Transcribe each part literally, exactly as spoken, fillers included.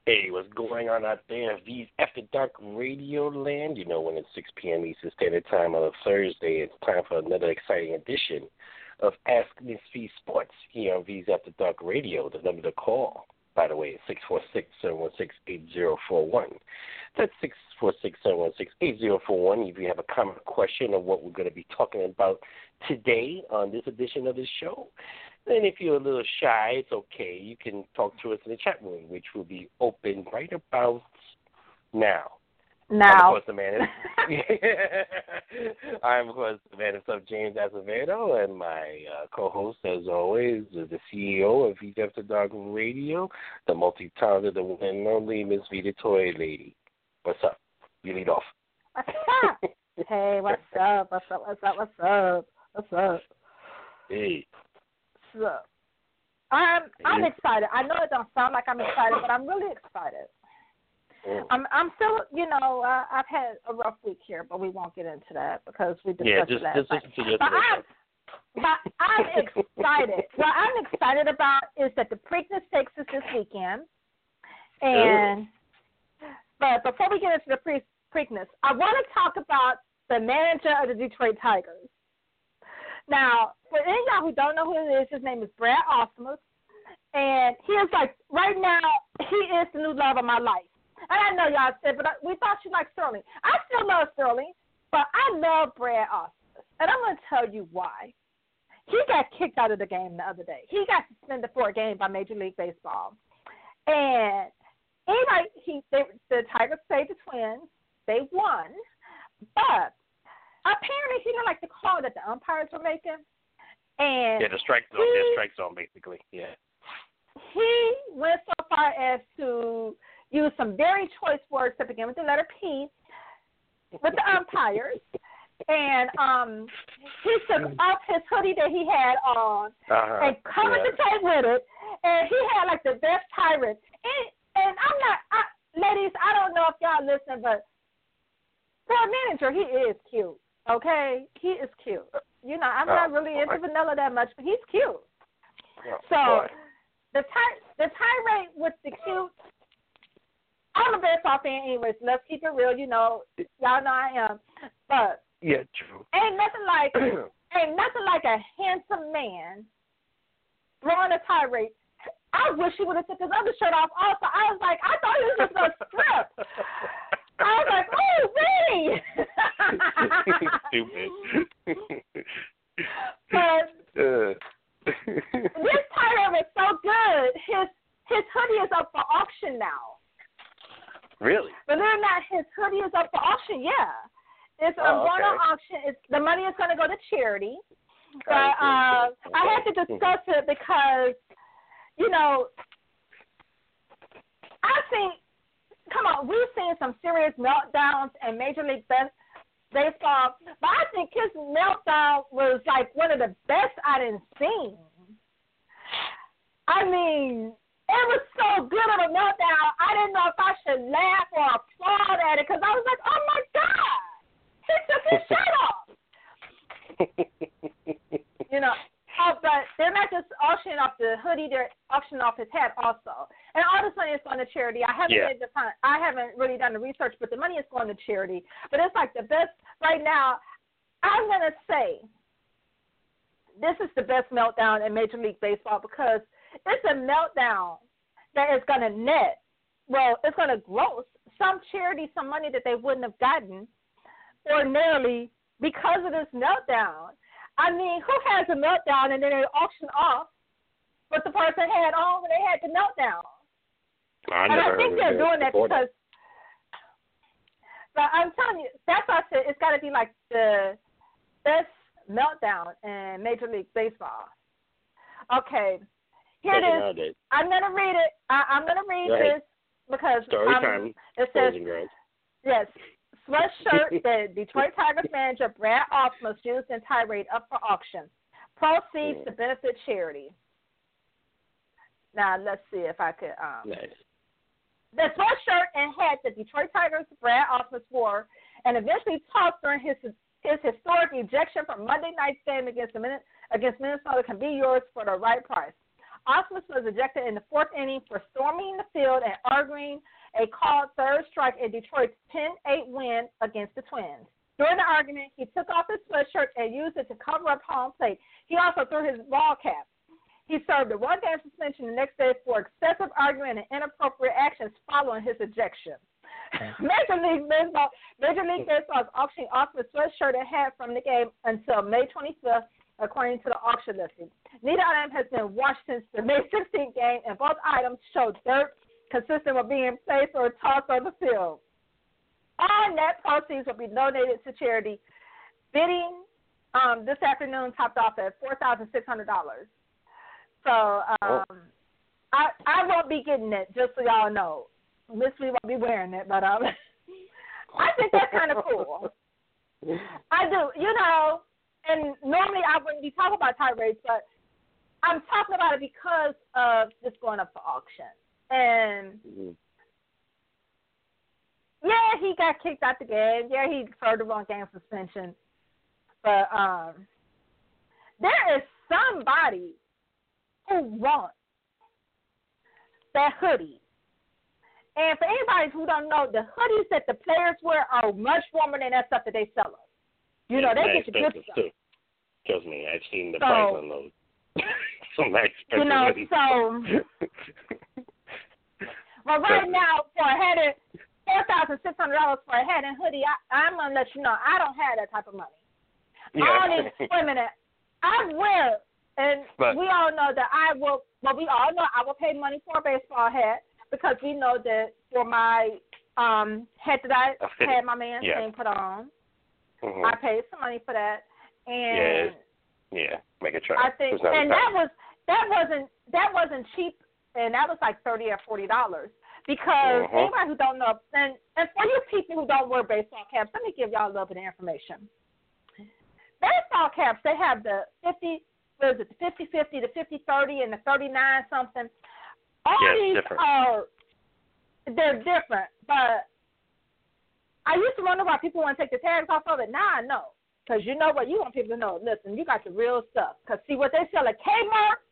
Hey, what's going on out there? V's After Dark Radio Land. You know, when it's six p.m. Eastern Standard Time on a Thursday, it's time for another exciting edition of Ask Miss V Sports here on V's After Dark Radio. The number to call, by the way, is six four six, seven one six, eight zero four one. That's six four six, seven one six, eight zero four one. If you have a comment or question of what we're going to be talking about today on this edition of the show, and if you're a little shy, it's okay. You can talk to us in the chat room, which will be open right about now. Now. I'm, of course, the man. I'm, of course, the man himself, James Azevedo, and my uh, co-host, as always, is the C E O of V's After Dark Radio, the multi-talented, the one and only Miss Vita Toy Lady. What's up? You lead off. What's up? Hey, what's up? What's up? What's up? What's up? What's up? Hey. So, I'm I'm excited. I know it don't sound like I'm excited, but I'm really excited. Mm. I'm I'm still, you know, uh, I've had a rough week here, but we won't get into that because we discussed yeah, just, that. Just listen to your but, I'm, but I'm excited. What I'm excited about is that the Preakness takes us this weekend, and but before we get into the pre- Preakness, I want to talk about the manager of the Detroit Tigers. Now, for any of y'all who don't know who it is, his name is Brad Ausmus, and he is like, right now, he is the new love of my life. And I know y'all said, but I, we thought you liked Sterling. I still love Sterling, but I love Brad Ausmus, and I'm going to tell you why. He got kicked out of the game the other day. He got suspended for a game by Major League Baseball. And anyway, he, they, the Tigers played the Twins. They won, but apparently, he didn't like the call that the umpires were making. And yeah, the strike zone, he, the strike zone, basically. Yeah. He went so far as to use some very choice words that begin with the letter P with the umpires. And um, he took off his hoodie that he had on uh-huh. and covered yeah. the tape with it. And he had like the best tyrant. And, and I'm not, I, ladies, I don't know if y'all listen, but for a manager, he is cute. Okay, he is cute. You know, I'm oh, not really into boy. vanilla that much, but he's cute. Oh, so boy. the ty- the tirade with the cute, I'm a baseball fan anyways. Let's keep it real. You know, y'all know I am. But yeah, true. Ain't nothing like ain't nothing like a handsome man throwing a tirade. I wish he would have took his other shirt off. Also, I was like, I thought he was just gonna strip. I was like, oh, really? Stupid. But uh. this tire was so good. His his hoodie is up for auction now. Really? Believe it or not, his hoodie is up for auction. Yeah, it's um, oh, going okay. on auction. It's the money is going to go to charity. But uh, okay. I had to discuss it because, you know, I think. Come on, we've seen some serious meltdowns in Major League Baseball, but I think his meltdown was like one of the best I done seen. I mean, it was so good of a meltdown, I didn't know if I should laugh or applaud at it because I was like, oh, my God, he took his shirt off. You know, oh, but they're not just auctioning off the hoodie, they're auctioning off his hat also. And all this money is going to charity. I haven't yeah. made the time, I haven't really done the research, but the money is going to charity. But it's like the best right now. I'm going to say this is the best meltdown in Major League Baseball because it's a meltdown that is going to net, well, it's going to gross some charity some money that they wouldn't have gotten ordinarily because of this meltdown. I mean, who has a meltdown and then they auction off what the person had on when they had the meltdown? I and I think they're doing that because, but I'm telling you, that's why I said it's got to be like the best meltdown in Major League Baseball. Okay, here it is. Nowadays. I'm going to read it. I, I'm going to read this because Story um, time. It says, yes, sweatshirt that Detroit Tigers manager Brad Ausmus used in tirade up for auction. Proceeds mm. to benefit charity. Now, let's see if I could. Um, nice. The sweatshirt and hat that Detroit Tigers Brad Ausmus wore and eventually tossed during his his historic ejection from Monday night's game against the against Minnesota can be yours for the right price. Osmus was ejected in the fourth inning for storming the field and arguing a called third strike in Detroit's ten eight win against the Twins. During the argument, he took off his sweatshirt and used it to cover up home plate. He also threw his ball cap. He served a one-game suspension the next day for excessive arguing and inappropriate actions following his ejection. Major League Baseball, Major League Baseball is auctioning Osmus' sweatshirt and hat from the game until May twenty-fifth, according to the auction listing. Neither item has been washed since the May sixteenth game, and both items show dirt consistent with being placed or tossed on the field. All net proceeds will be donated to charity. Bidding um, this afternoon topped off at four thousand six hundred dollars. So um, oh. I I won't be getting it, just so y'all know. Miss Lee won't be wearing it, but um, I think that's kind of cool. I do, you know, and normally I wouldn't be talking about tirades, but I'm talking about it because of this going up for auction. And mm-hmm. yeah, he got kicked out the game. Yeah, he served a one game suspension. But um, there is somebody who wants that hoodie. And for anybody who don't know, the hoodies that the players wear are much warmer than that stuff that they sell us. You know, yeah, they get the good stuff. Too. Trust me, I've seen the so, price on those. Some nice expensive you know, hoodies. so well, right now for a head of four thousand six hundred dollars for a head and hoodie, I, I'm gonna let you know I don't have that type of money. Yeah. I don't even, wait a minute. I wear, and but, we all know that I will. Well, we all know I will pay money for a baseball hat. Because we know that for my um, hat that I had my man yeah. thing put on, mm-hmm. I paid some money for that, and yeah, yeah, make a try. I think, and that was that wasn't that wasn't cheap, and that was like thirty or forty dollars. Because mm-hmm. anybody who don't know, and and for you people who don't wear baseball caps, let me give y'all a little bit of information. Baseball caps, they have the fifty, what is it, the fifty fifty, the fifty thirty, and the thirty-nine something. All yeah, these different. are, they're different, but I used to wonder why people want to take the tags off of it. Now I know, because you know what? You want people to know, listen, you got the real stuff. Because see what they sell at Kmart?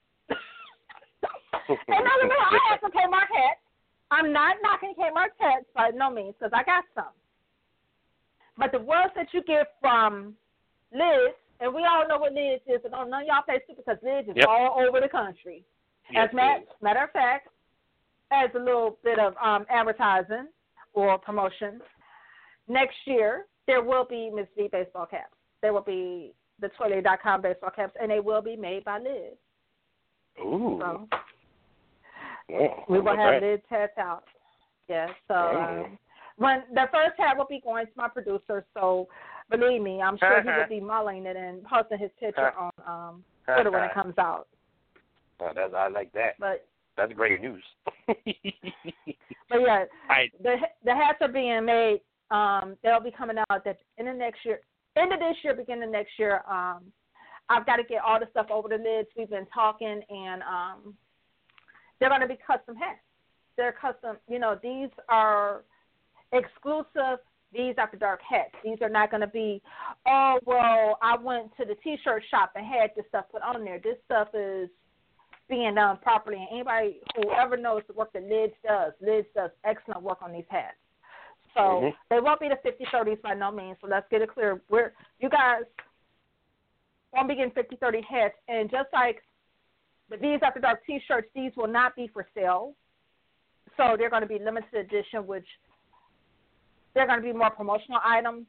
And no, no, I have some Kmart hats. I'm not knocking Kmart hats by no means, because I got some. But the ones that you get from Liz, and we all know what Liz is, and none of y'all play stupid because Liz is yep. all over the country. Yes, as matter, matter of fact, as a little bit of um, advertising or promotion, next year there will be Miss V baseball caps. There will be the Toilet dot com baseball caps, and they will be made by Liz. Ooh. So yeah, we will have that. Liz hats out. Yeah, so um, when the first hat will be going to my producer, so believe me, I'm sure he will be mulling it and posting his picture on um, Twitter when it comes out. Oh, that's, I like that. But that's great news. But yeah, I, the the hats are being made. Um, they'll be coming out at the end of next year, end of this year, beginning of next year. Um, I've got to get all the stuff over the lids. We've been talking, and um, they're going to be custom hats. They're custom. You know, these are exclusive. These After Dark hats. These are not going to be, oh well, I went to the T-shirt shop and had this stuff put on there. This stuff is being done properly, and anybody who ever knows the work that Lids does, Lids does excellent work on these hats. So mm-hmm. they won't be the fifty thirties by no means, so let's get it clear. We're, you guys won't be getting fifty thirty hats, and just like the V's After Dark T-shirts, these will not be for sale. So they're going to be limited edition, which they're going to be more promotional items.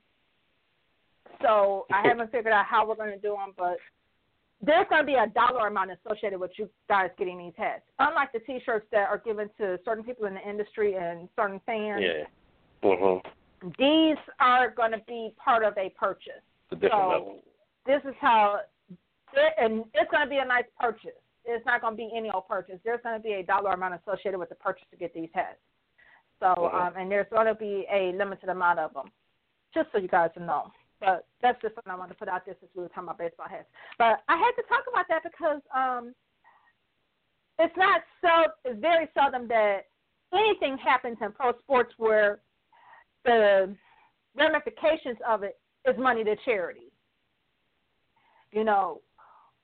So I haven't figured out how we're going to do them, but there's going to be a dollar amount associated with you guys getting these hats. Unlike the T-shirts that are given to certain people in the industry and certain fans, yeah. Mm-hmm. These are going to be part of a purchase. It's a different so level. This is how, and it's going to be a nice purchase. It's not going to be any old purchase. There's going to be a dollar amount associated with the purchase to get these hats. So, mm-hmm. um, and there's going to be a limited amount of them, just so you guys know. But that's just something I wanted to put out there since we were talking about baseball hats. But I had to talk about that because um, it's not so. It's very seldom that anything happens in pro sports where the ramifications of it is money to charity. You know,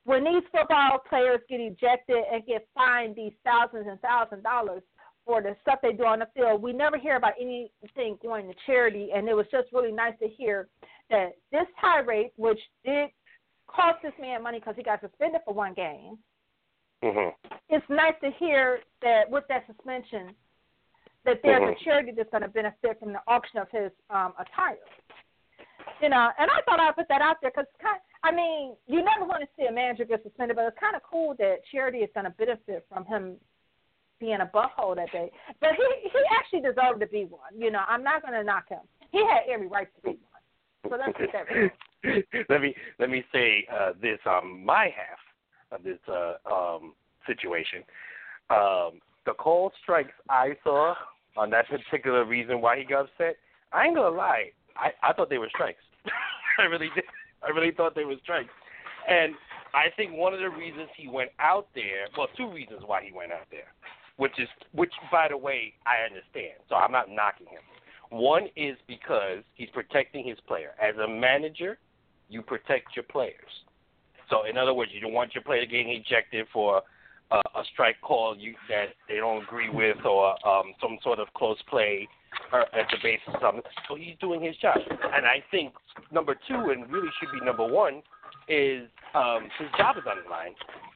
when these football players get ejected and get fined these thousands and thousands of dollars for the stuff they do on the field, we never hear about anything going to charity, and it was just really nice to hear that this tirade, which did cost this man money because he got suspended for one game, mm-hmm. it's nice to hear that with that suspension that there's mm-hmm. a charity that's going to benefit from the auction of his um, attire. You know, and I thought I'd put that out there because, I mean, you never want to see a manager get suspended, but it's kind of cool that charity is going to benefit from him being a butthole that day. But he, he actually deserved to be one. You know, I'm not going to knock him. He had every right to be one. So let's get that right. let me let me say uh, this on my half of this uh, um, situation. Um, the cold strikes I saw on that particular reason why he got upset, I ain't going to lie, I, I thought they were strikes. I really did. I really thought they were strikes. And I think one of the reasons he went out there, well, two reasons why he went out there, which is, which, by the way, I understand. So I'm not knocking him. One is because he's protecting his player. As a manager, you protect your players. So, in other words, you don't want your player getting ejected for uh, a strike call you, that they don't agree with or um, some sort of close play or at the base or something. So he's doing his job. And I think number two, and really should be number one, is um, his job is on the line.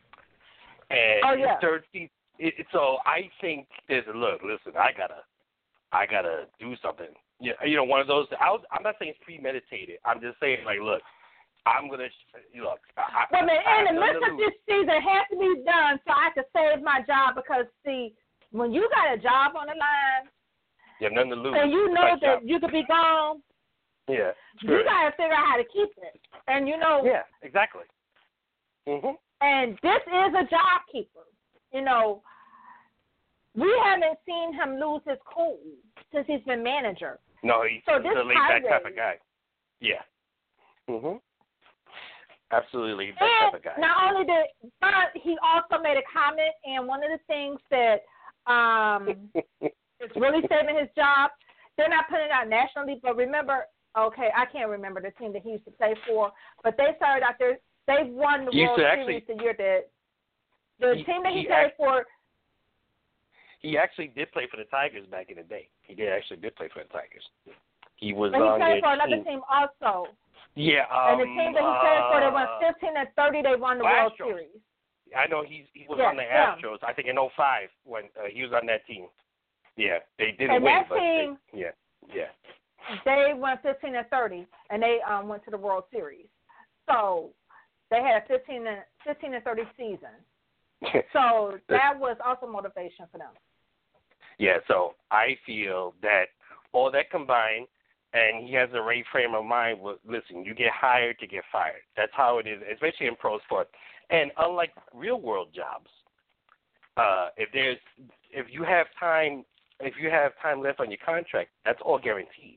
And oh, yeah. his third season. It, so I think there's a look. Listen, I gotta, I gotta do something. You, you know, one of those. I was, I'm not saying it's premeditated. I'm just saying, like, look, I'm gonna look. I, well, man, I, in the midst of this season, it has to be done so I can save my job because, see, when you got a job on the line, you have nothing to lose. And you know that job. you could be gone. Yeah, you gotta figure out how to keep it, and you know. Yeah, exactly. Mhm. And this is a job keeper. You know, we haven't seen him lose his cool since he's been manager. No, he's, so he's a laid-back type of guy. Yeah. Mhm. Absolutely, that and type of guy. Not only did, but he also made a comment, and one of the things that um is really saving his job, they're not putting it out nationally, but remember, okay, I can't remember the team that he used to play for, but they started out there. They won the he World Series actually, the year that the he, team that he, he played act, for. He actually did play for the Tigers back in the day. He did actually did play for the Tigers. He was but he on played their for another team. team also. Yeah, um, and the team that he played for, they won fifteen and thirty. They won the World Astros. Series. I know he's he was yes, on the yeah. Astros. I think in oh five when uh, he was on that team. Yeah, they didn't and win, that but team, they, yeah, yeah. They went fifteen and thirty, and they um, went to the World Series. So they had a fifteen and fifteen and thirty season. So that was also motivation for them. Yeah, so I feel that all that combined, and he has a right frame of mind. With, listen, you get hired to get fired. That's how it is, especially in pro sports. And unlike real world jobs, uh, if there's if you have time, if you have time left on your contract, that's all guaranteed.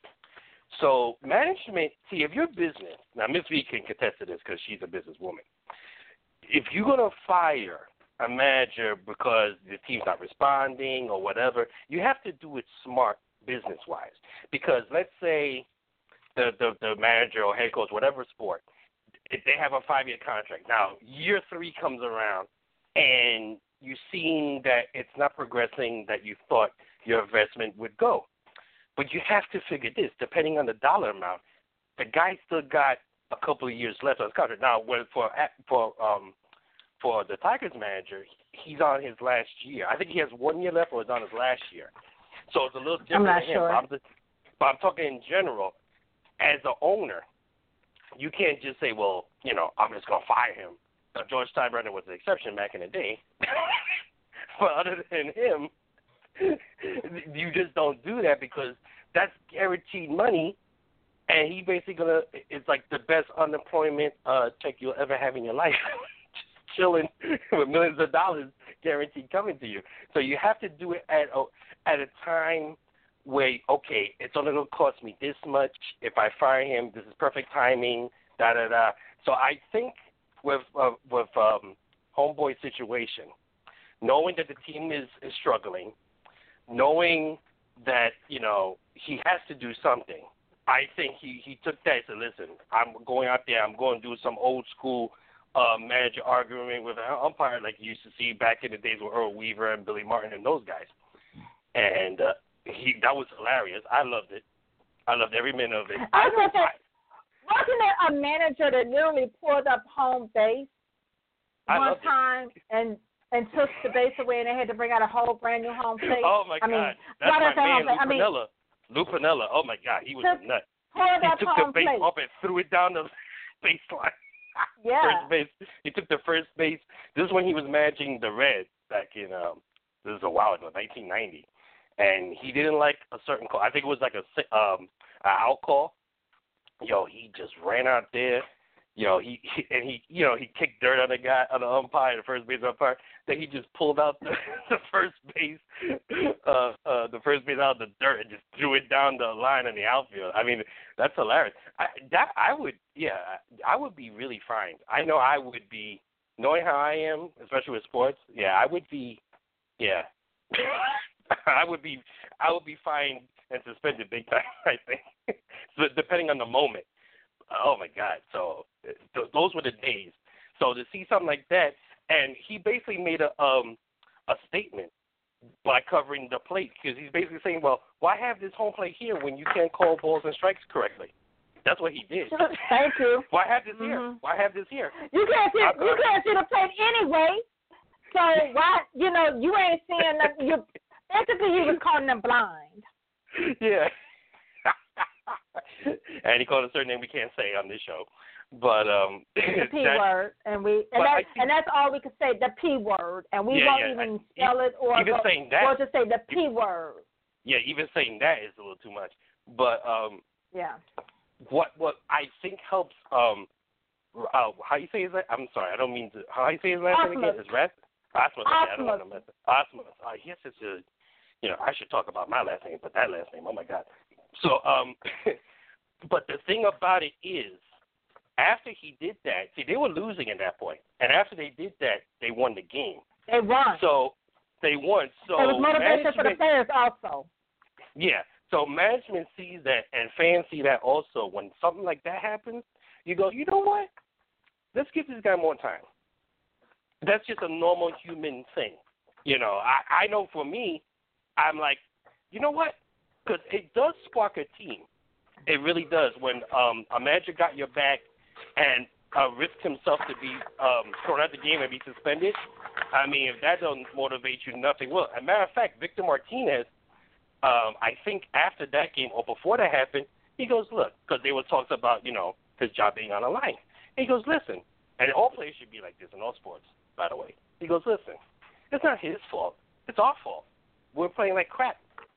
So management, see, if you're business, now Miz V can contest to this because she's a businesswoman. If you're going to fire a manager because the team's not responding or whatever, you have to do it smart business-wise. Because let's say the, the, the manager or head coach, whatever sport, if they have a five-year contract. Now, year three comes around, and you're seeing that it's not progressing that you thought your investment would go. But you have to figure this, depending on the dollar amount, the guy still got a couple of years left on his contract. Now, for for um for the Tigers manager, he's on his last year. I think he has one year left, or he's on his last year. So it's a little different. I'm not than him. sure. But I'm, just, but I'm talking in general. As an owner, you can't just say, well, you know, I'm just going to fire him. Now, George Steinbrenner was the exception back in the day. But other than him, you just don't do that because that's guaranteed money, and he basically gonna it's like the best unemployment uh, check you'll ever have in your life, just chilling with millions of dollars guaranteed coming to you. So you have to do it at a, at a time where okay, it's only gonna cost me this much. If I fire him, this is perfect timing. Da da da. So I think with uh, with um, homeboy situation, knowing that the team is, is struggling, knowing that, you know, he has to do something, I think he, he took that and said, listen, I'm going out there, I'm going to do some old school uh, manager arguing with an umpire like you used to see back in the days with Earl Weaver and Billy Martin and those guys. And uh, he that was hilarious. I loved it. I loved every minute of it. I was going to say, wasn't there a manager that literally pulled up home base one time it. and and took the base away, and they had to bring out a whole brand new home plate? Oh, my I God. Mean, That's my man, Lou I mean, Piniella. Lou Piniella. Oh, my God. He was took, a nut. Pulled He up took the home base plate. up and threw it down the baseline. Yeah. First base. He took the first base. This is when he was managing the Reds back in, um, this is a while ago, nineteen ninety. And he didn't like a certain call. I think it was like a um, an out call. Yo, he just ran out there. Yo, he, he and he, you know, he kicked dirt on the guy, on the umpire, the first base umpire. Then he just pulled out the, the first base, uh, uh, the first base out of the dirt and just threw it down the line in the outfield. I mean, that's hilarious. I, that I would, yeah, I would be really fine. I know I would be, knowing how I am, especially with sports. Yeah, I would be, yeah, I would be, I would be fined and suspended big time. I think, so depending on the moment. Oh, my God. So th- those were the days. So to see something like that, and he basically made a um a statement by covering the plate, because he's basically saying, well, why have this home plate here when you can't call balls and strikes correctly? That's what he did. Thank you. Why have this mm-hmm. here? Why have this here? You can't see, you can't see the plate anyway. So why, you know, you ain't seeing nothing. You basically he was calling them blind. Yeah. And he called a certain name we can't say on this show. But um the P that, word, and we and that's think, and that's all we can say, the P word, and we yeah, won't yeah, even I, spell it or even go, saying that, or just say the P word. Yeah, even saying that is a little too much. But um yeah, what what I think helps um uh, how you say his last, I'm sorry, I don't mean to how you say his last name again? His rest? Osmus. Okay, I don't want to mess it. Osmus. Uh, yes, it's a you know I should talk about my last name, but that last name, oh my God. So um, but the thing about it is, after he did that, see, they were losing at that point, and after they did that, they won the game. They won. So they won. So it was motivation for the players also. Yeah. So management sees that, and fans see that also. When something like that happens, you go, you know what? Let's give this guy more time. That's just a normal human thing. You know, I, I know for me, I'm like, you know what? Because it does spark a team. It really does. When um, a manager got your back and uh, risked himself to be um, thrown out the game and be suspended, I mean, if that doesn't motivate you, nothing will. As a matter of fact, Victor Martinez, um, I think after that game or before that happened, he goes, look, because they were talks about, you know, his job being on the line. He goes, listen, and all players should be like this in all sports, by the way. He goes, listen, it's not his fault. It's our fault. We're playing like crap.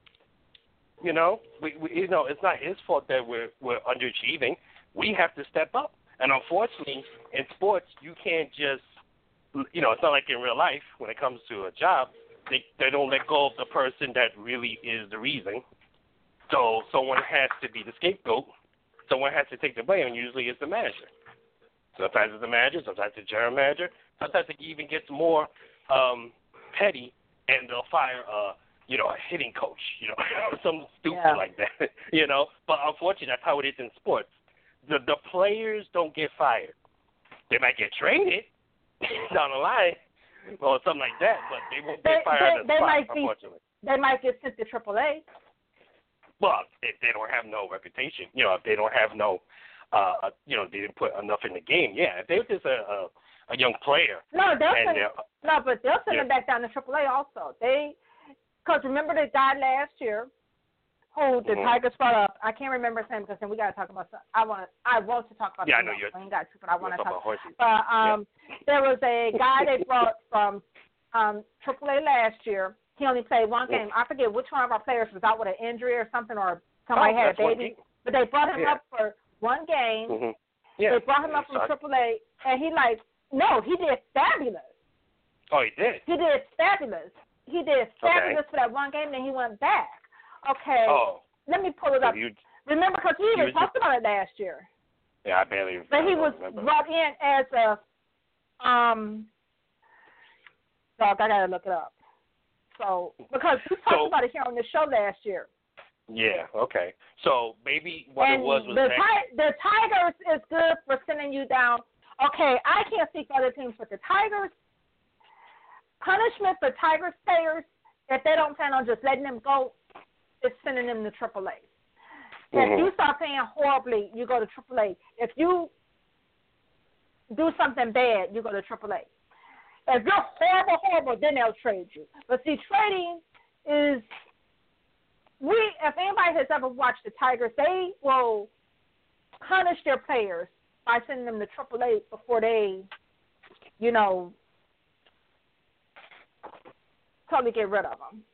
You know, we, we you know, it's not his fault that we're we're underachieving. We have to step up. And unfortunately, in sports, you can't just, you know, it's not like in real life when it comes to a job. They they don't let go of the person that really is the reason. So someone has to be the scapegoat. Someone has to take the blame, and usually it's the manager. Sometimes it's the manager, sometimes it's the general manager. Sometimes it even gets more um, petty, and they'll fire a, you know, a hitting coach, you know, something stupid yeah. like that, you know. But unfortunately, that's how it is in sports. The the players don't get fired. They might get traded down the line or something like that, but they won't get they, fired they, on the they spot, might unfortunately. Be, they might get sent to triple A. Well, if they don't have no reputation, you know, if they don't have no, uh, you know, they didn't put enough in the game. Yeah, if they're just a a, a young player. No, they'll and send no, but they'll send yeah. them back down to triple A also. They, because remember the guy last year who the mm-hmm. Tigers brought up. I can't remember his name because then we got to talk about. Some, I want. I want to talk about. Yeah, I know you're. I ain't got to, but I want to talk about horses. But um, yeah. there was a guy they brought from um triple A last year. He only played one game. I forget which one of our players was out with an injury or something, or somebody oh, had a baby. But they brought him yeah. up for one game. Mm-hmm. Yeah. They brought him up from triple A, and he like, no, he did fabulous. Oh, he did? He did fabulous. He did fabulous okay. for that one game, then he went back. Okay. Oh. Let me pull it up. You, remember, because we even talked just, about it last year. Yeah, I barely But he was remember. brought in as a, um, dog, I got to look it up. So, because we talked so, about it here on the show last year. Yeah, okay. So maybe what and it was was the, that ti- the Tigers is good for sending you down. okay, I can't speak for other teams, but the Tigers, punishment for Tigers players, if they don't plan on just letting them go, is sending them to triple A. Mm-hmm. If you start playing horribly, you go to triple A. If you do something bad, you go to triple A. If you're horrible, horrible, then they'll trade you. But see, trading is, we. if anybody has ever watched the Tigers, they will punish their players by sending them to triple A before they, you know, totally get rid of them.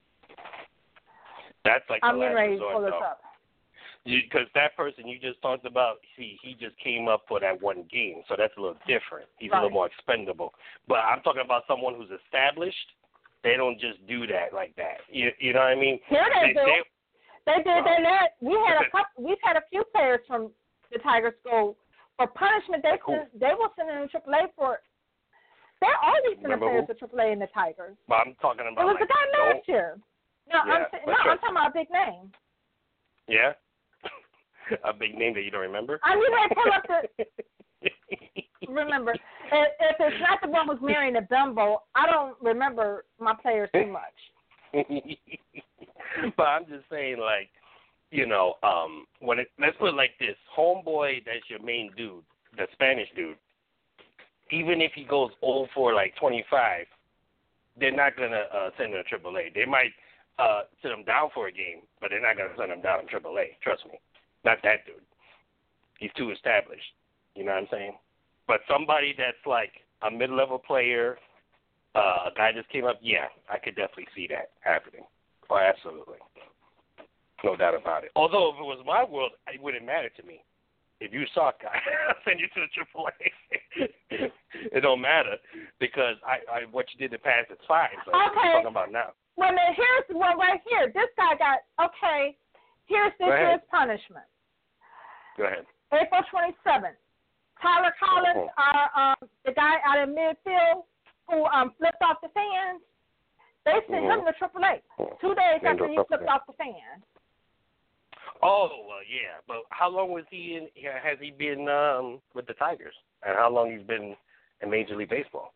That's like the I'm getting last ready to resort, pull this though. up. Because that person you just talked about, see, he just came up for that one game, so that's a little different. He's right. a little more expendable. But I'm talking about someone who's established. They don't just do that like that. You, you know what I mean? Here they, they do. They, they did. Well, they let. We had a couple. We've had a few players from the Tigers go for punishment. They cool. send, they will send them to triple A for. They're always sending players who? to triple A in the Tigers. But I'm talking about. It was like, the guy last don't, year. No, yeah, I'm no, I'm talking about a big name. Yeah. A big name that you don't remember? I mean, they pull up the. Remember, if, if it's not the one who's marrying a Bimbo, I don't remember my players too much. But I'm just saying, like, you know, um, when it, let's put it like this: homeboy, that's your main dude, the Spanish dude. Even if he goes oh for like twenty-five, they're not gonna uh, send him to triple A. They might uh, send him down for a game, but they're not gonna send him down to triple A. Trust me. Not that dude. He's too established. You know what I'm saying? But somebody that's like a mid-level player, uh, a guy just came up, yeah, I could definitely see that happening. Oh, absolutely. No doubt about it. Although if it was my world, it wouldn't matter to me. If you suck, I'll send you to the triple A. It don't matter because I, I what you did in the past is fine. So okay. What are you talking about now? Well, now here's one right here. This guy got, okay, here's this year's punishment. Go ahead. April twenty-seventh. Tyler Collins, uh-huh. our, um, the guy out in midfield who um, flipped off the fans, they sent uh-huh. him to triple A two days after he flipped off the fans. Oh, well, yeah. But how long was he in? Has he been um, with the Tigers? And how long he's been in Major League Baseball?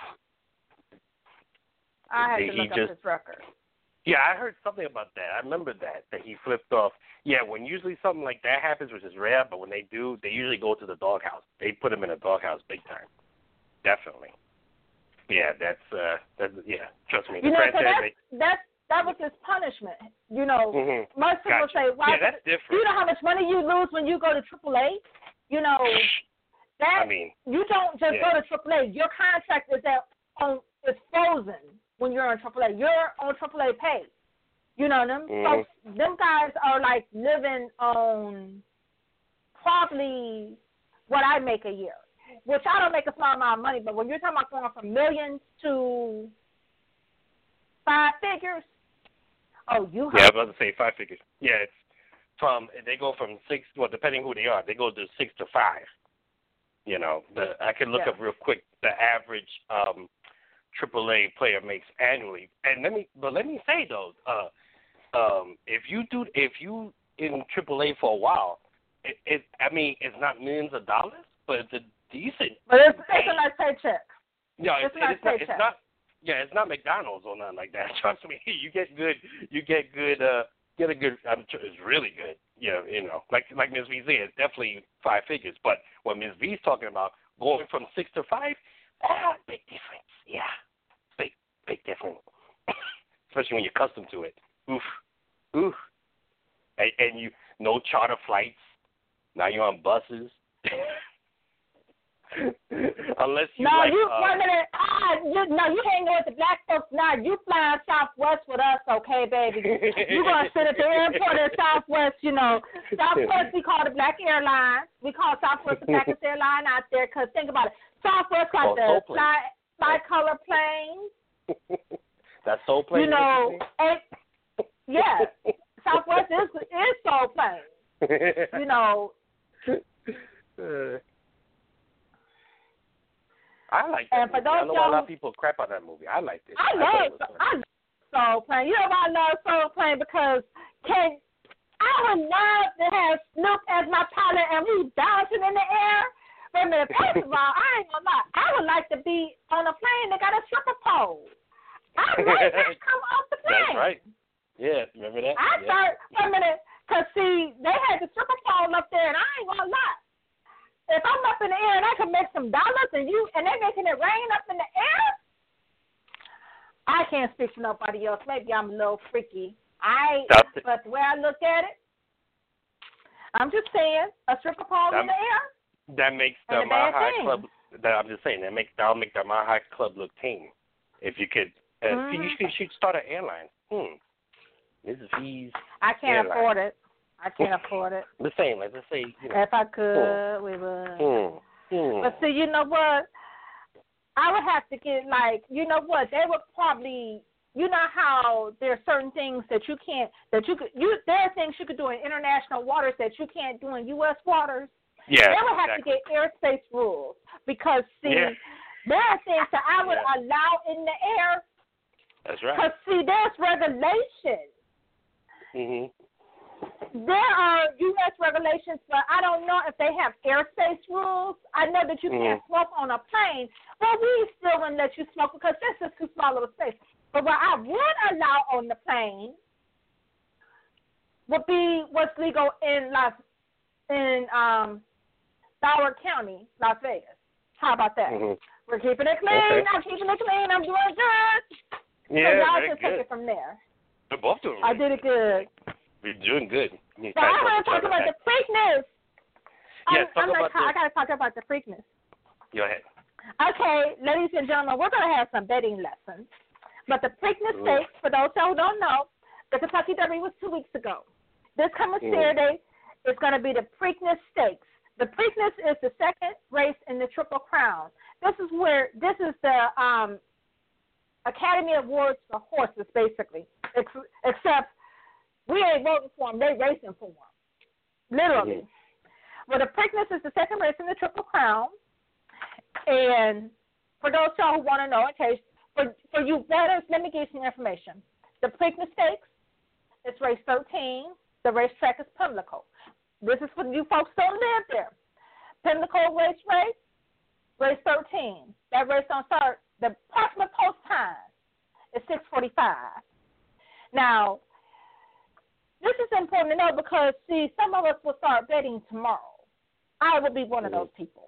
I had Did to look up just, his record. Yeah, I heard something about that. I remember that, that he flipped off. Yeah, when usually something like that happens, which is rare, but when they do, they usually go to the doghouse. They put him in a doghouse big time. Definitely. Yeah, that's, uh, that's yeah, trust me. You the know, so that's, they, that's, that was his punishment. You know, mm-hmm. most people gotcha. say, "Why?" Yeah, that's different. You know how much money you lose when you go to triple A? You know, that I mean, you don't just yeah. go to triple A. Your contract is at, on, is frozen when you're on triple A. You're on triple A pay. You know, them mm-hmm. folks, them guys are like living on probably what I make a year, which I don't make a small amount of money, but when you're talking about going from millions to five figures, oh, you yeah, I was about to say five figures. Yeah, it's from, they go from six, well, depending who they are, they go to six to five. You know, the, I can look yeah. up real quick the average um, triple A player makes annually. And let me, but let me say though, uh, um, if you do, if you in triple A for a while, it, it, I mean, it's not millions of dollars, but it's a decent. But it's, it's a nice paycheck. No, it's, it's, a nice it's not. paycheck. It's not. Yeah, it's not McDonald's or nothing like that. Trust me, you get good. You get good. Uh, get a good. I'm sure it's really good. Yeah, you know, like like Miz V said, it's definitely five figures. But what Miz V's talking about, going from six to five, ah, big difference. Yeah, big big difference. Especially when you're accustomed to it. Oof. Ooh, and, and you no charter flights. Now you're on buses. Unless you no, like. you uh, wait a minute. Ah, you, no, you hanging with the black folks now. You flying Southwest with us, okay, baby? You gonna sit at the airport at Southwest? You know, Southwest we call the black airline. We call Southwest the blackest airline out there. Cause think about it, Southwest got oh, the fly, fly color planes. That's soul plane. You know, and, yeah, Southwest is is soul plane. You know. Uh, I like that. And for movie. I know y'all, a lot of people crap on that movie. I liked it. I, I love it I love Soul Plane. You know why I love Soul Plane? Because can I would love to have Snoop as my pilot and we bouncing in the air, Wait a minute. First of all, I ain't gonna lie. I would like to be on a plane that got a stripper pole. I like that come off the plane. That's right. Yeah, remember that? I yeah. thought, wait a minute, because, see, they had the stripper pole up there, and I ain't going to lie. If I'm up in the air and I can make some dollars and you and they're making it rain up in the air, I can't speak to nobody else. Maybe I'm a little freaky. I, but the way I look at it, I'm just saying, a stripper pole that, in the air. That makes the Mile High Club, that, I'm just saying, that makes, that'll make the Mile High Club look tame. If you could, uh, mm-hmm. you should, should start an airline. Hmm. Missus V's I can't airline. afford it. I can't afford it. The same, like let's say, you know. If I could, hmm. we would. Hmm. Hmm. But see, you know what? I would have to get like, you know what? They would probably, you know how there are certain things that you can't, that you could, you there are things you could do in international waters that you can't do in U S waters. Yeah. They would have exactly. to get airspace rules because see, yeah. there are things that I would yeah. allow in the air. That's right. Because see, there's regulations. Mhm. There are U S regulations, but I don't know if they have airspace rules. I know that you mm. can't smoke on a plane, but we still wouldn't let you smoke because this is too small of a space. But what I would allow on the plane would be what's legal in Las in um, Broward County, Las Vegas. How about that? Mm-hmm. We're keeping it clean. Okay. I'm keeping it clean. I'm doing good. Yeah, so y'all very can good. take it from there. We're both doing I did it good. We're doing good. So I want to talk about the Preakness. Yes, I'm, talk I'm about like, the... I got to talk about the Preakness. Go ahead. Okay, ladies and gentlemen, we're going to have some betting lessons. But the Preakness Stakes, for those who don't know, the Kentucky Derby was two weeks ago. This coming mm. Saturday is going to be the Preakness Stakes. The Preakness is the second race in the Triple Crown. This is where, this is the um, Academy Awards for horses, basically, Ex- except we ain't voting for them, they racing for them, literally. Mm-hmm. Well, the Preakness is the second race in the Triple Crown, and for those y'all who want to know, in case, for, for you bettors, let me give you some information. The Preakness Stakes, it's race thirteen. The racetrack is Pimlico. This is for you folks who don't live there. Pimlico race race, race thirteen. That race don't start, the approximate post time is six forty-five. Now, this is important to know because, see, some of us will start betting tomorrow. I will be one of those people.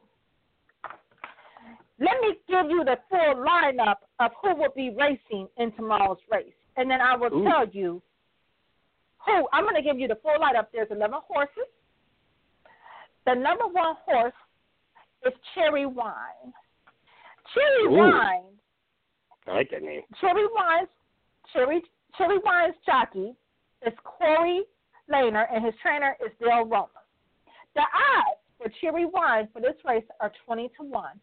Let me give you the full lineup of who will be racing in tomorrow's race, and then I will Ooh. tell you who. I'm going to give you the full lineup. There's eleven horses. The number one horse is Cherry Wine. Cherry Ooh. Wine. I like that name. Cherry Wine's, Cherry, Cherry Wine's jockey is Corey Lehner, and his trainer is Dale Roma. The odds for Cherry Wine for this race are twenty to one.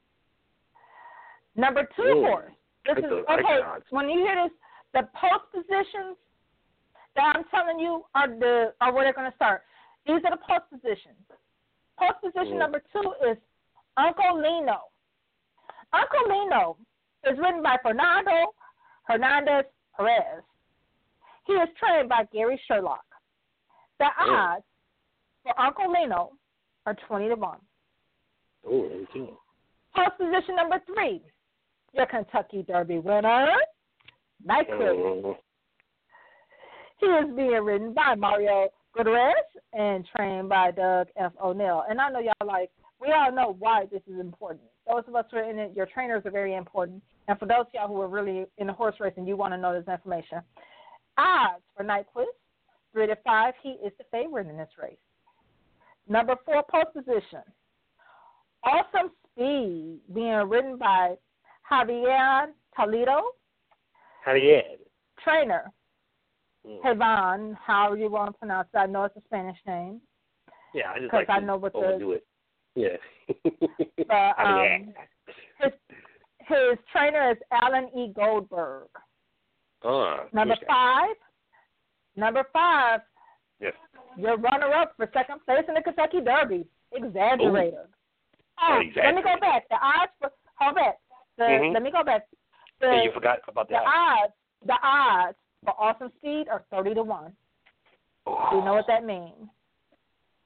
Number two Ooh, horse. This is okay. When you hear this, the post positions that I'm telling you are the are where they're going to start. These are the post positions. Post position Ooh. number two is Uncle Lino. Uncle Lino is ridden by Fernando Hernandez Perez. He is trained by Gary Sherlock. The odds Ooh. for Uncle Lino are twenty to one. Oh, okay. Post position number three. Your Kentucky Derby winner, Nyquist. Oh. He is being ridden by Mario Gutierrez and trained by Doug F. O'Neill. And I know y'all like, we all know why this is important. Those of us who are in it, your trainers are very important. And for those of y'all who are really in the horse racing, you want to know this information. Odds for Nyquist, three to five. He is the favorite in this race. Number four, post position. Awesome Speed, being ridden by Javier Toledo. Javier. Trainer. Mm. Hevan, however you want to pronounce it. I know it's a Spanish name. Yeah, I just like I to know what overdo it. Yeah. but, um, his, his trainer is Alan E. Goldberg. Oh, number five. Number five. Yes. Your runner-up for second place in the Kentucky Derby, Exaggerator. Oh, oh, let me go back. The odds for hold back. The, mm-hmm. Let me go back. The, yeah, you forgot about the that. odds. The odds for Awesome Speed are thirty to one. Oh. Do you know what that means?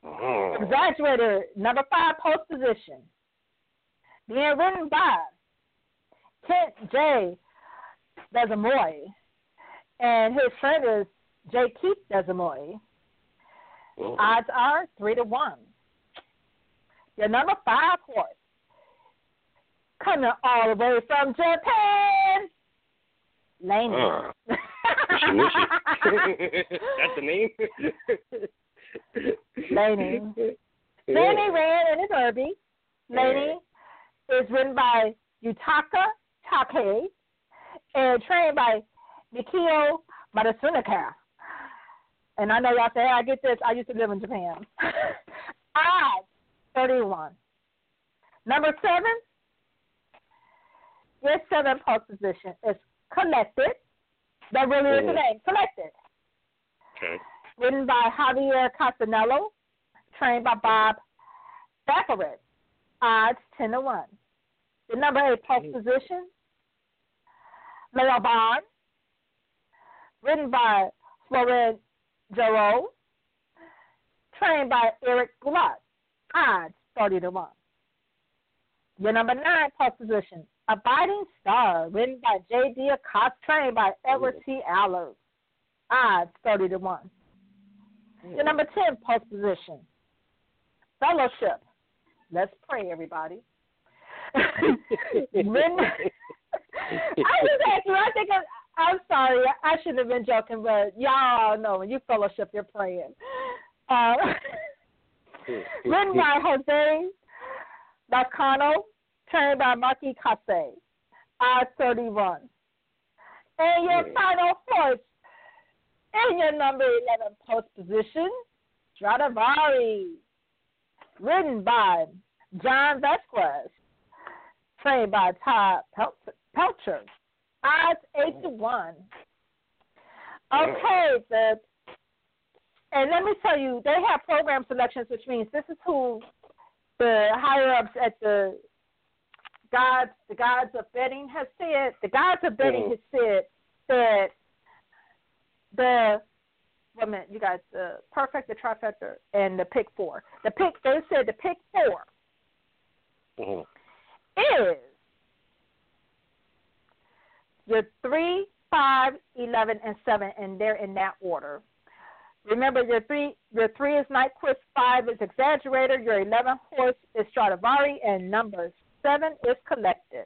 Mm-hmm. Exaggerator, number five post position. Being written by Kent J. Desamoy, and his friend is J. Keith Desamoy. Mm-hmm. Odds are three to one. Your number five horse, coming all the way from Japan, Laney. Uh, That's the name? Laney. Laney ran in a derby. Laney is ridden by Yutaka Take and trained by Mikio Matsunaka. And I know y'all say, hey, I get this. I used to live in Japan. Odds, thirty-one. Number seven, your seven post position is Collected. That really is the name, Collected. Okay. Written by Javier Castanello, trained by Bob Baccarat. Odds, ten to one. The number eight post position, Leo Bond, written by Florent Jarreau, trained by Eric Glut. Odds, thirty to one. Your number nine post position, Abiding Star, written by J D. Acosta, trained by Edward T. Allers. Odds, thirty to one. Your number ten post position, Fellowship. Let's pray, everybody. written, I just actually, I think, I, I'm sorry, I shouldn't have been joking, but y'all know when you fellowship, you're praying. Uh, written by Jose Lascano, trained by Marquis Casse. Odds thirty-one. And your final horse, in your number eleven post position, Stradivari, ridden by John Vasquez, trained by Todd Pelcher. Odds eight to one. Okay, the and let me tell you, they have program selections, which means this is who the higher ups at the gods, the gods of betting has said. The gods of betting has said that the wait a minute, you guys, the perfect, the trifecta, and the pick four. The pick they said the pick four mm-hmm. is your three, five, eleven, and seven, and they're in that order. Remember, your three, your three is Nyquist, five is Exaggerator, your eleven horse is Stradivari, and number seven is Collected.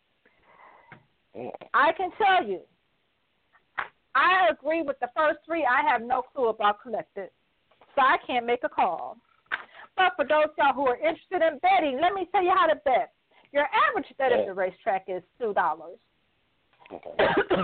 I can tell you, I agree with the first three. I have no clue about Collected, so I can't make a call. But for those y'all who are interested in betting, let me tell you how to bet. Your average bet at the racetrack is two dollars. Okay.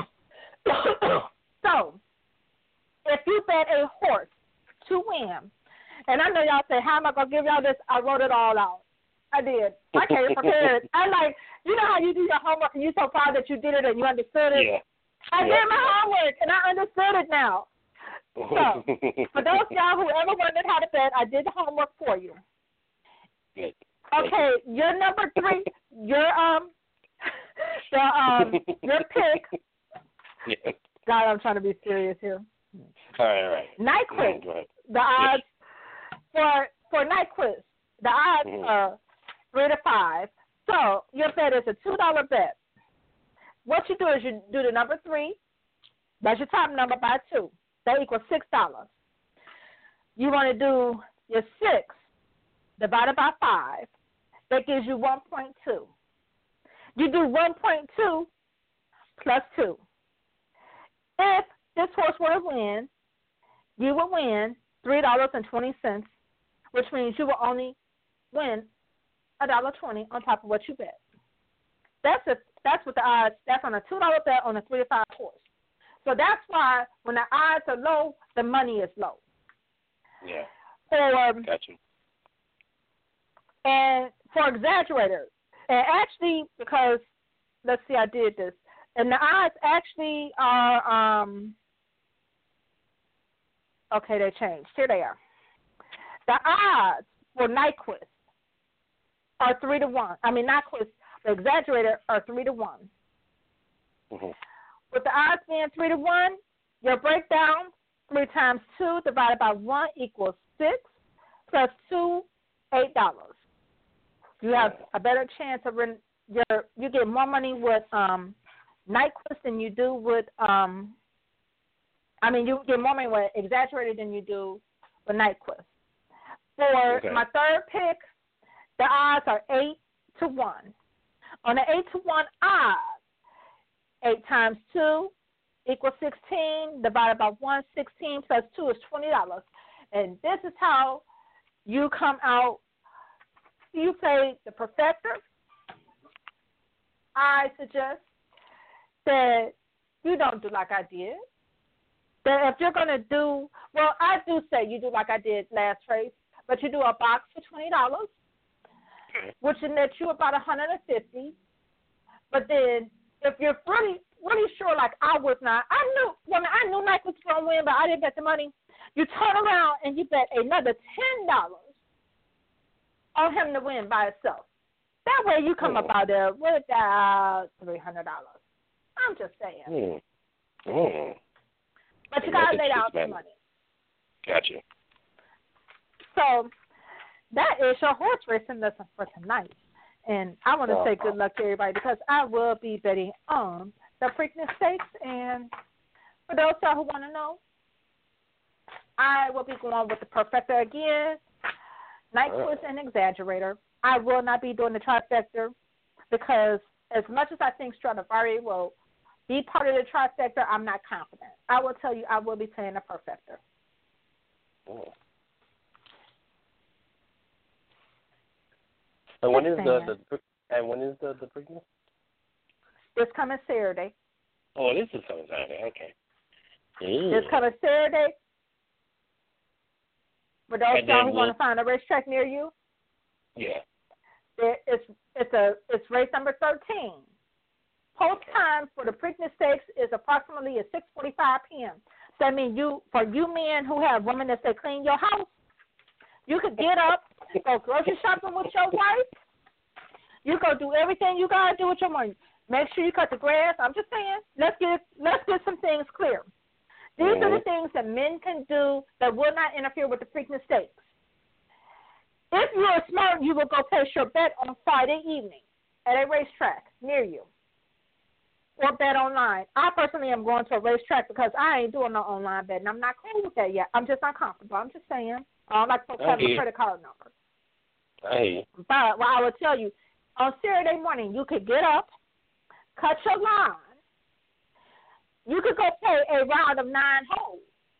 So, if you bet a horse to win, and I know y'all say, how am I going to give y'all this? I wrote it all out. I did. I came prepared. I'm like, you know how you do your homework and you're so proud that you did it and you understood it? Yeah. I yeah. did my homework and I understood it now. So, for those y'all who ever wondered how to bet, I did the homework for you. Good. Okay, your number three, your um, the um, your pick. Yeah. God, I'm trying to be serious here. All right, all right. Nyquist, right. the odds yes. for for Nyquist, the odds mm-hmm. are three to five. So your bet is a two dollar bet. What you do is you do the number three. That's your top number by two. That equals six dollars. You want to do your six divided by five. That gives you one point two. You do one point two plus two. If this horse were to win, you would win three dollars and twenty cents, which means you will only win one dollar twenty on top of what you bet. That's a, that's what the odds, that's on a two dollar bet on a three to five horse. So that's why when the odds are low, the money is low. Yeah. For, gotcha. And for Exaggerator, and actually, because, let's see, I did this, and the odds actually are, um, okay, they changed. Here they are. The odds for Nyquist are three to one. I mean, Nyquist, the Exaggerator, are three to one. Mm-hmm. With the odds being three to one, your breakdown, three times two divided by one equals six. plus two, eight dollars. You have a better chance of rent. Your you get more money with um, Nyquist than you do with um. I mean, you get more money with Exaggerator than you do with Nyquist. For okay. my third pick, the odds are eight to one. On the eight to one odds, eight times two equals sixteen. Divided by one, sixteen plus two is twenty dollars. And this is how you come out. You play the Perfector. I suggest that you don't do like I did. That if you're going to do, well, I do say you do like I did last race, but you do a box for twenty dollars, which will net you about one hundred fifty dollars. But then if you're really, really sure, like I was not, I knew, when I knew Nike was going to win, but I didn't bet the money, you turn around and you bet another ten dollars on him to win by itself. That way you come oh. up out there with about three hundred dollars. I'm just saying. Mm. Mm. But you got to lay out some money. Gotcha. So that is your horse racing lesson for tonight. And I want to oh. say good luck to everybody because I will be betting on the Preakness Stakes. And for those who want to know, I will be going with the Perfector again, Nyquist and Exaggerator. I will not be doing the trifecta because as much as I think Stradivari will be part of the trifecta, I'm not confident. I will tell you I will be playing the Perfector. Oh. And when is the, the and when is the the Preakness? This coming Saturday. Oh, this is coming Saturday. Okay. Ooh. This coming Saturday. For those of y'all who we'll, want to find a racetrack near you. Yeah. It's it's a it's race number thirteen. Post time for the Preakness Stakes is approximately at six forty-five p.m. So I mean, you for you men who have women that say clean your house, you could get up, go grocery shopping with your wife. You go do everything you gotta do with your money. Make sure you cut the grass. I'm just saying, let's get let's get some things clear. These mm-hmm. are the things that men can do that will not interfere with the Preakness Stakes. If you are smart, you will go place your bet on Friday evening at a racetrack near you. Or bet online. I personally am going to a racetrack because I ain't doing no online betting. I'm not cool with that yet. I'm just not comfortable. I'm just saying. I don't like folks having a credit card number. Hey. But well, I will tell you, on Saturday morning, you could get up, cut your line. You could go play a round of nine holes.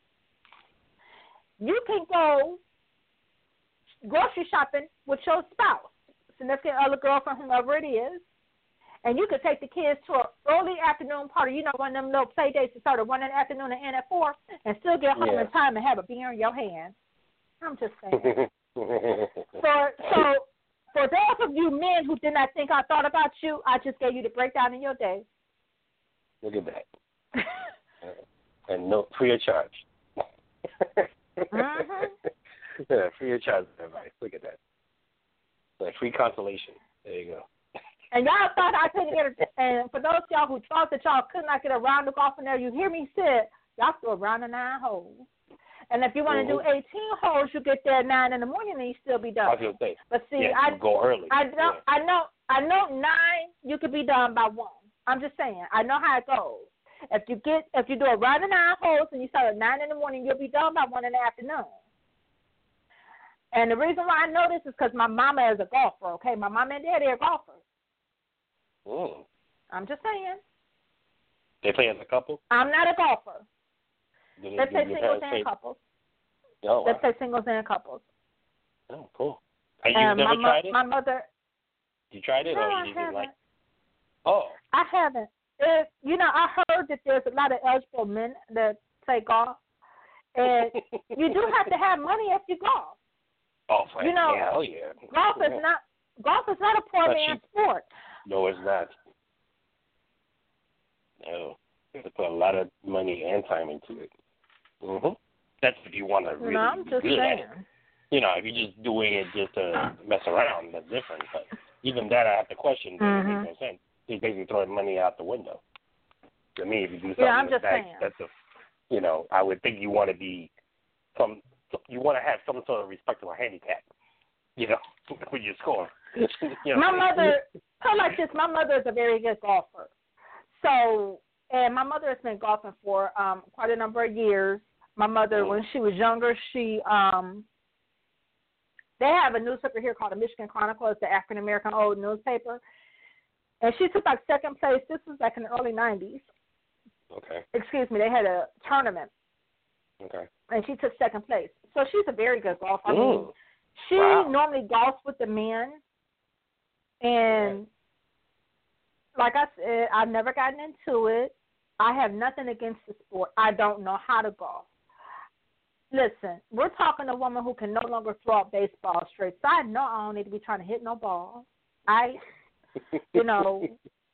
You can go grocery shopping with your spouse, significant other, girlfriend, whomever it is, and you could take the kids to an early afternoon party, you know, one of them little play dates that start at one in the afternoon and end at four, and still get home yeah. in time and have a beer in your hand. I'm just saying. so, so for those of you men who did not think I thought about you, I just gave you the breakdown in your day. Look at that. And no, free of charge. mm-hmm. Yeah, free of charge advice. Look at that. Like free consolation. There you go. And y'all thought I couldn't get it. And for those of y'all who thought that y'all could not get a round of golf in there, you hear me say, y'all still a round of nine holes. And if you want to mm-hmm. do eighteen holes, you get there at nine in the morning and you still be done. I was gonna say, but see, yeah, I go early. I know, yeah. I know, I know nine. You could be done by one. I'm just saying. I know how it goes. If you get, if you do a round of nine holes and you start at nine in the morning, you'll be done by one in the afternoon. And the reason why I know this is because my mama is a golfer. Okay, my mama and daddy are golfers. Mm. I'm just saying. They play as a couple? I'm not a golfer. Do they, they do play singles and play? couples. Oh, wow. They play singles and couples. Oh, cool. And you've and never my, tried it? My mother. You tried it, no, or you I didn't haven't. like? Oh. I haven't. It, you know, I heard that there's a lot of eligible men that play golf, and you do have to have money if you golf. Oh, fine. You know, yeah, oh yeah. Golf yeah. is not golf is not a poor Not man's cheap. sport. No, it's not. No, you have to put a lot of money and time into it. Mm-hmm. That's if you want to really no, I'm be just good saying. at it. You know, if you're just doing it just to mess around, that's different. But even that, I have to question. Doesn't mm-hmm. make no sense. You're basically throwing money out the window. To me, if you do something Yeah, I'm that's just that, saying. that's a, you know, I would think you want to be some you want to have some sort of respectable handicap, you know, when you score. you know? My mother, put it like this, my mother is a very good golfer. So, and my mother has been golfing for um, quite a number of years. My mother, mm. when she was younger, she, um, they have a newspaper here called the Michigan Chronicle. It's the African-American old newspaper. And she took like second place. This was back in the early nineties. Okay. Excuse me. They had a tournament. Okay. And she took second place. So she's a very good golfer. I mm. mean, she wow. normally golfs with the men. And like I said, I've never gotten into it. I have nothing against the sport. I don't know how to golf. Listen, we're talking to a woman who can no longer throw a baseball straight. So I know I don't need to be trying to hit no ball. I, you know,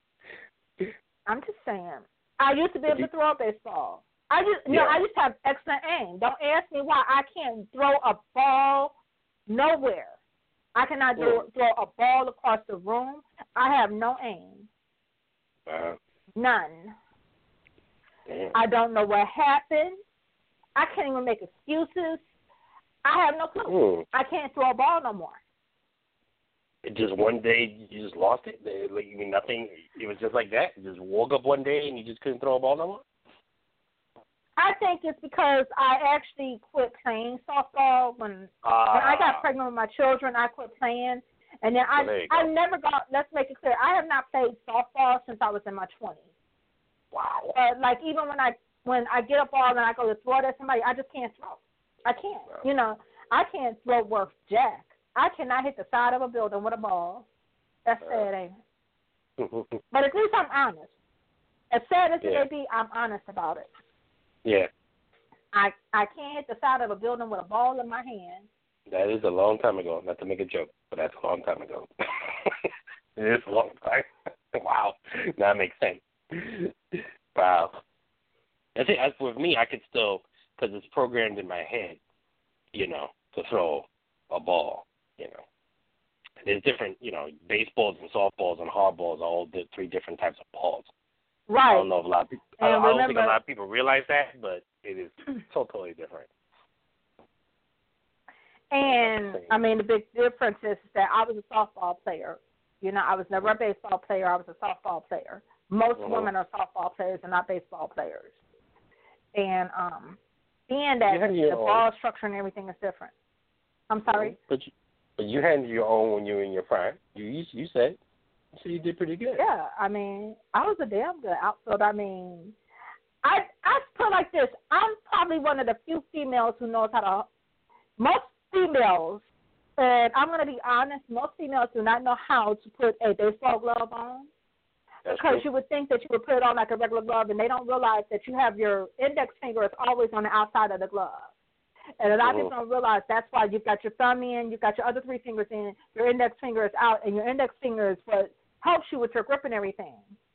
I'm just saying. I used to be able to throw a baseball. I just, yeah. no, I used to have excellent aim. Don't ask me why I can't throw a ball nowhere. I cannot do, mm. throw a ball across the room. I have no aim. Uh, None. Damn. I don't know what happened. I can't even make excuses. I have no clue. Mm. I can't throw a ball no more. It just one day you just lost it? Like, you mean nothing? It was just like that? You just woke up one day and you just couldn't throw a ball no more? I think it's because I actually quit playing softball when, uh, when I got pregnant with my children. I quit playing, and then I well, I never got. Let's make it clear. I have not played softball since I was in my twenties. Wow. Uh, like even when I when I get a ball and I go to throw it at somebody, I just can't throw. I can't. Wow. You know, I can't throw worth jack. I cannot hit the side of a building with a ball. That's wow. sad, ain't it? But at least I'm honest. As sad as it yeah. may be, I'm honest about it. Yeah. I I can't hit the side of a building with a ball in my hand. That is a long time ago. Not to make a joke, but that's a long time ago. It is a long time. Wow. That makes sense. Wow. I think as with me, I could still, because it's programmed in my head, you know, to throw a ball, you know. There's different, you know, baseballs and softballs and hardballs are all the three different types of balls. Right. I don't know if a lot of people, I, And I don't remember, think a lot of people realize that, but it is totally different. And, I mean, the big difference is that I was a softball player. You know, I was never a baseball player. I was a softball player. Most mm-hmm. women are softball players and not baseball players. And um, being that the own. ball structure and everything is different. I'm sorry? But you, but you had your own when you were in your prime. You you, you said. So you did pretty good. Yeah, I mean, I was a damn good outfielder. I mean, I I put it like this. I'm probably one of the few females who knows how to. Most females, and I'm going to be honest, most females do not know how to put a baseball glove on. That's because true. you would think that you would put it on like a regular glove, and they don't realize that you have your index finger is always on the outside of the glove. And a lot of people don't realize that's why you've got your thumb in, you've got your other three fingers in, your index finger is out, and your index finger is what helps you with your grip and everything.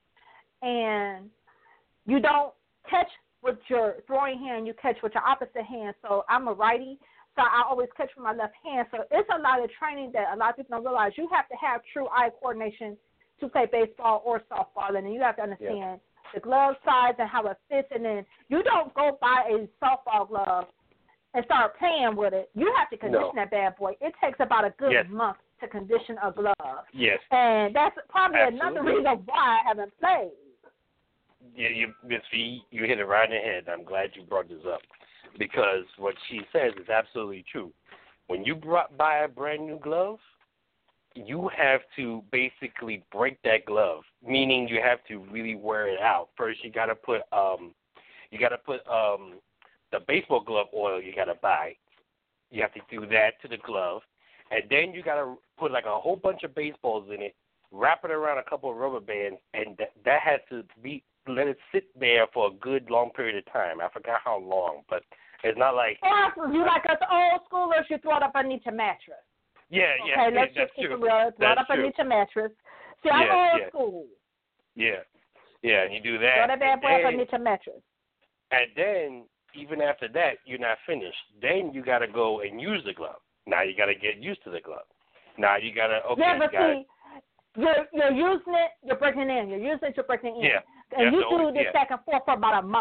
And you don't catch with your throwing hand, you catch with your opposite hand. So I'm a righty, so I always catch with my left hand. So it's a lot of training that a lot of people don't realize. You have to have true eye coordination to play baseball or softball, and then you have to understand yeah. the glove size and how it fits. And then you don't go buy a softball glove and start playing with it. You have to condition no. that bad boy. It takes about a good yes. month to condition a glove. Yes. And that's probably Absolutely. another reason why I haven't played. Yeah, you, Miss V, you hit it right in the head. I'm glad you brought this up because what she says is absolutely true. When you brought, buy a brand new glove, you have to basically break that glove, meaning you have to really wear it out. First, you got to put um, you got to put um, the baseball glove oil you got to buy. You have to do that to the glove, and then you got to put like a whole bunch of baseballs in it, wrap it around a couple of rubber bands, and th- that has to be let it sit there for a good long period of time. I forgot how long, but it's not like or you like us old schoolers, you throw it up underneath your mattress. Yeah, yeah, okay, let's yeah, just that's true. Throw it that's up true. underneath your mattress. See, I'm yeah, old yeah. school. Yeah, yeah, and you do that. Throw that bad boy up underneath your mattress. And then, even after that, you're not finished. Then you got to go and use the glove. Now you got to get used to the glove. Now you got to, okay, yeah, but you gotta, see, you're, you're using it, you're breaking it in. You're using it, you're breaking it in. Yeah. And you the do only, this yeah. back and forth for about a month.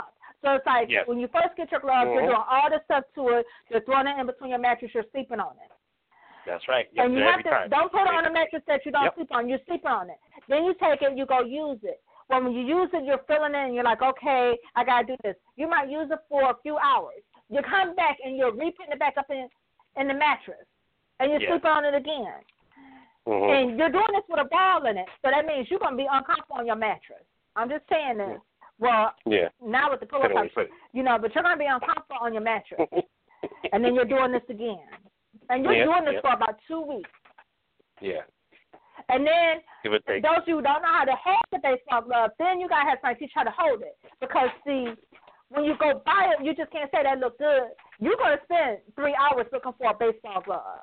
So it's like yes. when you first get your gloves, mm-hmm. you're doing all the stuff to it. You're throwing it in between your mattress. You're sleeping on it. That's right. Yep, and you have to time. don't put it on a mattress that you don't yep. sleep on. You're sleeping on it. Then you take it, you go use it. Well, when you use it, you're feeling it, and you're like, okay, I gotta do this. You might use it for a few hours. You come back and you're re-putting it back up in in the mattress, and you're yeah. sleeping on it again. Mm-hmm. And you're doing this with a ball in it, so that means you're gonna be uncomfortable on your mattress. I'm just saying this. Well, yeah. now with the pillow top, you know, but you're gonna be uncomfortable on your mattress, and then you're doing this again. And you're yeah, doing this yeah. for about two weeks. Yeah. And then take... those of you who don't know how to hold the baseball glove, then you got to have somebody teach you how to hold it. Because, see, when you go buy it, you just can't say that look good. You're going to spend three hours looking for a baseball glove.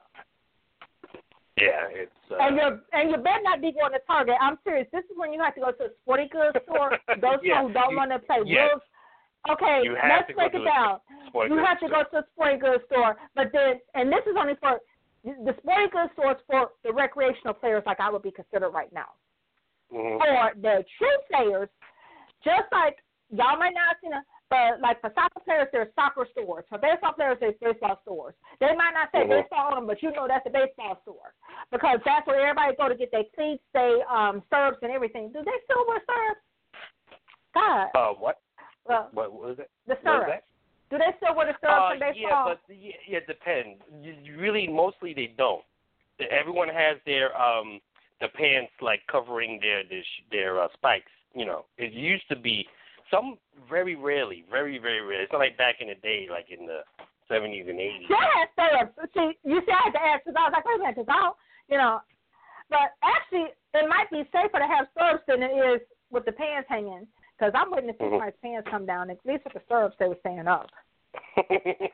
Yeah, it's... Uh... And, you're, and you better not be going to Target. I'm serious. This is when you have to go to a sporting goods store. Those yeah. who don't want to play yes. rules. Okay, let's break it down. You have to go to a sporting goods store, but then, and this is only for, the sporting goods store is for the recreational players like I would be considered right now. Mm-hmm. For the true players, just like, y'all might not have seen it, but like for soccer players, there's soccer stores. For baseball players, there's baseball stores. They might not say mm-hmm. baseball on them, but you know that's a baseball store. Because that's where everybody go to get their cleats, they um, serves and everything. Do they still wear serves? God. Uh, what? Well, what was it? The syrup. Do they still wear the syrup uh, in baseball? Yeah, but yeah, yeah, it depends. You, really, mostly they don't. Everyone has their um the pants like covering their their, their uh, spikes. You know, it used to be some very rarely, very very rare. It's not like back in the day, like in the seventies and eighties. Yeah, I had syrup. See, you see, I had to ask because I was like, wait a minute, because I don't, you know. But actually, it might be safer to have syrups than it is with the pants hanging. Because I'm waiting to see mm-hmm. my pants come down. At least with the syrups, they were staying up. so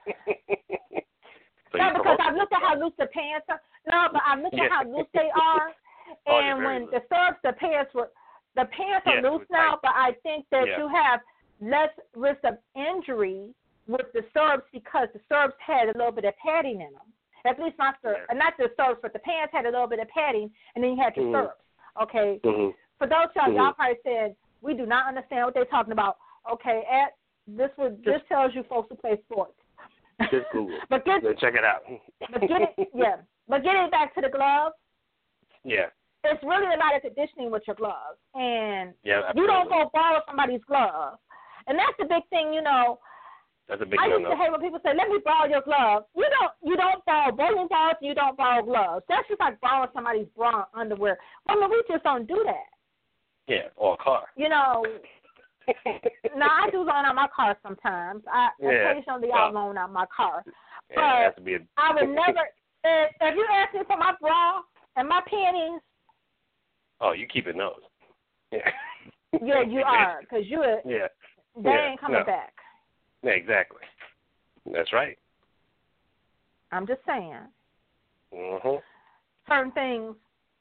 no, because I've looked at how loose the pants are. No, but I've looked yeah. at how loose they are. And oh, when loose. the syrups, the pants were, the pants yeah, are loose now, but I think that yeah. you have less risk of injury with the syrups because the syrups had a little bit of padding in them. At least my syrup, yeah. not the syrups, but the pants had a little bit of padding, and then you had your mm-hmm. syrups. Okay. Mm-hmm. For those y'all, mm-hmm. y'all probably said, we do not understand what they're talking about. Okay, at this would this tells you folks who play sports. Just Google. but get, check it out. but get it, yeah. But getting back to the gloves. Yeah. It's really a lot of conditioning with your gloves, and yeah, you don't go borrow somebody's gloves, and that's the big thing, you know. That's a big I used no-no. to hate when people say, "Let me borrow your gloves." You don't, you don't borrow bowling balls, you don't borrow gloves. That's just like borrowing somebody's bra underwear. Women, we just don't do that. Yeah, or a car. You know. No, I do loan out my car sometimes. I yeah. occasionally I loan out my car. Yeah, but it has to be a... I would never. If, if you ask me for my bra and my panties. Oh, you keeping those? Yeah. Yeah, you are, because you. Yeah. They yeah. ain't coming no. back. Yeah, exactly. That's right. I'm just saying. Mhm. Certain things.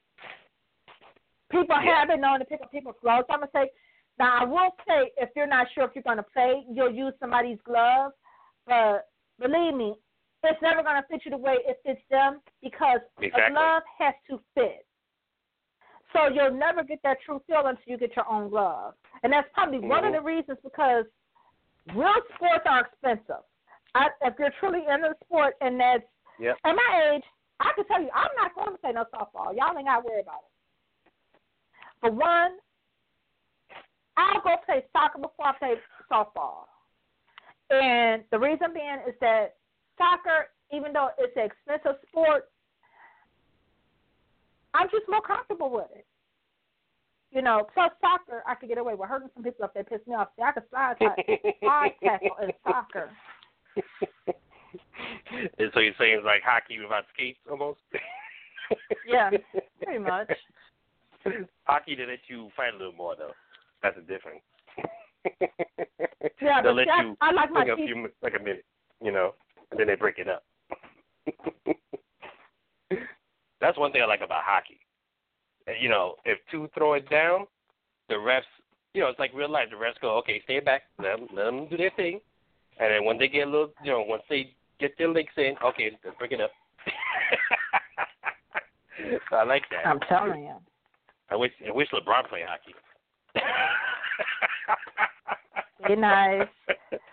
People yeah. have been known to pick up people's gloves. I'm gonna say. Now, I will say, if you're not sure if you're going to play, you'll use somebody's glove. But believe me, it's never going to fit you the way it fits them because exactly. a glove has to fit. So you'll never get that true feel until you get your own glove. And that's probably mm-hmm. one of the reasons because real sports are expensive. I, if you're truly into the sport and that's, yep. at my age, I can tell you, I'm not going to play no softball. Y'all ain't got to worry about it. For one, I'll go play soccer before I play softball. And the reason being is that soccer, even though it's an expensive sport, I'm just more comfortable with it. You know, plus soccer, I could get away with hurting some people if they piss me off. See, I could slide, slide tackle in soccer. And so you're saying it's like hockey without skates almost? Yeah, pretty much. Hockey, they let you fight a little more, though. That's the difference. Yeah, They'll but let I, you I like my a few, like a minute, you know, and then they break it up. That's one thing I like about hockey. You know, if two throw it down, the refs, you know, it's like real life. The refs go, okay, stay back, let them, let them do their thing. And then when they get a little, you know, once they get their legs in, okay, let's break it up. So I like that. I'm telling you. I wish I wish LeBron played hockey. Be nice.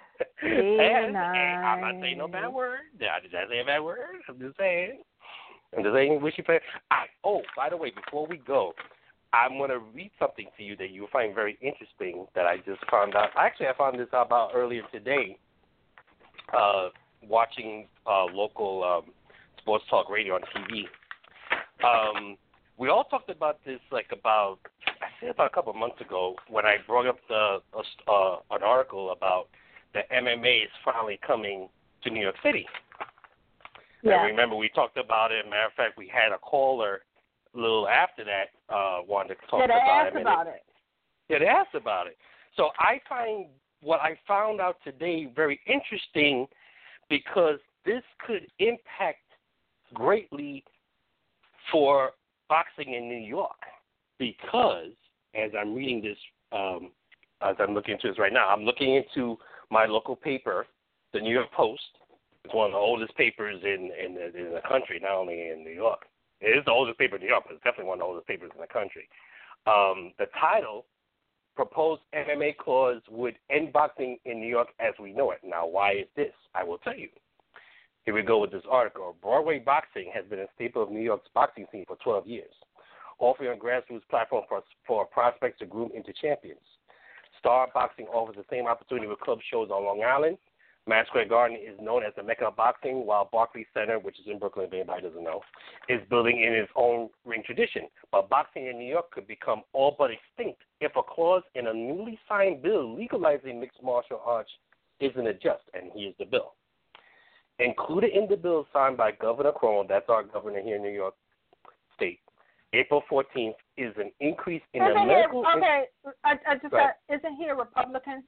Hey, hey, I'm not saying no bad word. Did I say a bad word? I'm just saying. I'm just saying wish you play. I, oh, by the way, before we go, I'm going to read something to you that you'll find very interesting that I just found out. Actually, I found this out about earlier today, uh, watching uh, local um, sports talk radio on T V. Um, we all talked about this like about, I said about a couple of months ago when I brought up the uh, an article about the M M A is finally coming to New York City. Yeah. And remember, we talked about it. Matter of fact, we had a caller a little after that uh, wanted to talk yeah, they about asked it. about it. Yeah, they asked about it. So I find what I found out today very interesting because this could impact greatly for boxing in New York because, as I'm reading this, um, as I'm looking into this right now, I'm looking into my local paper, the New York Post. It's one of the oldest papers in, in, the, in the country, not only in New York. It is the oldest paper in New York, but it's definitely one of the oldest papers in the country. Um, the title, Proposed M M A Clause Would End Boxing in New York as We Know It. Now, why is this? I will tell you. Here we go with this article. Broadway boxing has been a staple of New York's boxing scene for twelve years, offering a grassroots platform for, for prospects to groom into champions. Star Boxing offers the same opportunity with club shows on Long Island. Madison Square Garden is known as the Mecca of boxing, while Barclays Center, which is in Brooklyn, if anybody doesn't know, is building in its own ring tradition. But boxing in New York could become all but extinct if a clause in a newly signed bill legalizing mixed martial arts isn't adjusted, and here's the bill. Included in the bill signed by Governor Cuomo, that's our governor here in New York State, April fourteenth, is an increase in isn't the medical... He, okay, in- I, I just right. got, isn't he a Republican?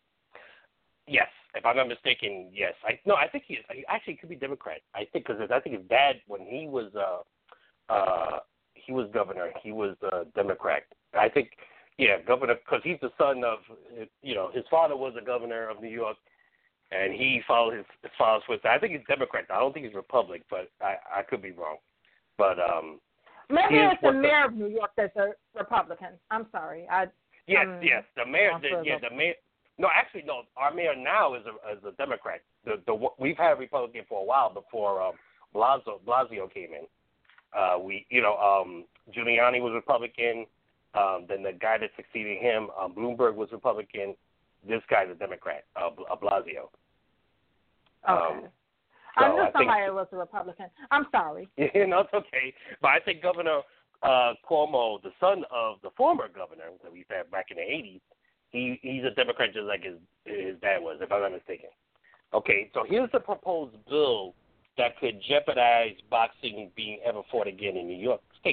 Yes, if I'm not mistaken, yes. I no, I think he is. He actually could be Democrat. I think because I think his dad, when he was uh, uh, he was governor, he was uh, Democrat. I think, yeah, governor, because he's the son of, you know, his father was a governor of New York, and he followed his, his father's footsteps. I think he's Democrat. I don't think he's Republican, but I, I could be wrong. But um, maybe it's the mayor the, of New York that's a Republican. I'm sorry. I yes, um, yes, the mayor. The, yeah, the mayor. No, actually, no. Our mayor now is a, is a Democrat. The, the we've had a Republican for a while before um, Blasio, Blasio came in. Uh, we, you know, um, Giuliani was Republican. Um, then the guy that succeeded him, um, Bloomberg, was Republican. This guy's a Democrat, uh, Blasio. Okay. Um, so I knew I somebody think, was a Republican. I'm sorry. You know, it's okay. But I think Governor uh, Cuomo, the son of the former governor that we've had back in the eighties, He he's a Democrat just like his his dad was, if I'm not mistaken. Okay, so here's the proposed bill that could jeopardize boxing being ever fought again in New York State.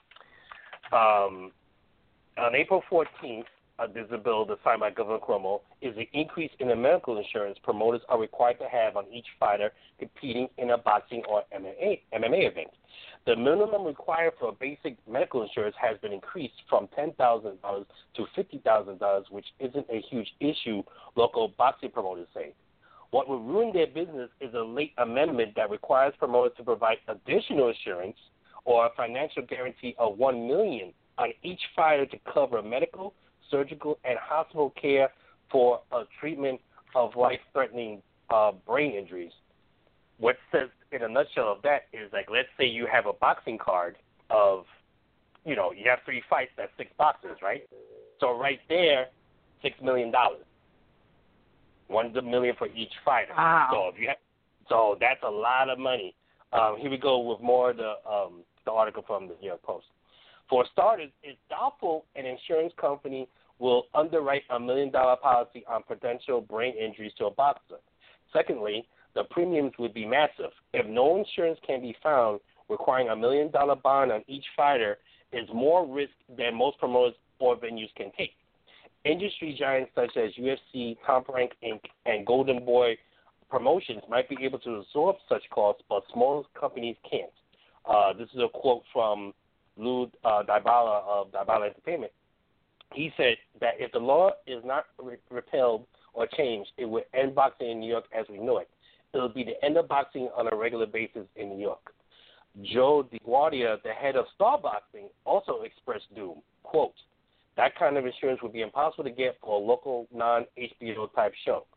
Um, on April fourteenth, uh, there's a bill that's signed by Governor Cuomo, is an increase in the medical insurance promoters are required to have on each fighter competing in a boxing or M M A, M M A event. The minimum required for basic medical insurance has been increased from ten thousand dollars to fifty thousand dollars, which isn't a huge issue, local boxing promoters say. What will ruin their business is a late amendment that requires promoters to provide additional insurance or a financial guarantee of one million dollars on each fighter to cover medical, surgical, and hospital care for a treatment of life-threatening uh, brain injuries. What says in a nutshell of that is, like, let's say you have a boxing card of, you know, you have three fights, that's six boxers, right? So right there, six million dollars. One million for each fighter. Wow. So if you have, so that's a lot of money. Um, here we go with more of the um, the article from the New York Post. For starters, it's doubtful an insurance company will underwrite a million dollar policy on potential brain injuries to a boxer. Secondly, the premiums would be massive. If no insurance can be found, requiring a million dollar bond on each fighter is more risk than most promoters or venues can take. Industry giants such as U F C, Top Rank Incorporated, and Golden Boy Promotions might be able to absorb such costs, but smaller companies can't. Uh, this is a quote from Lou uh, Dybala of Dybala Entertainment. He said that if the law is not re- repealed or changed, it would end boxing in New York as we know it. It will be the end of boxing on a regular basis in New York. Joe DiGuardia, the head of Star Boxing, also expressed doom. Quote, that kind of insurance would be impossible to get for a local non-H B O type show.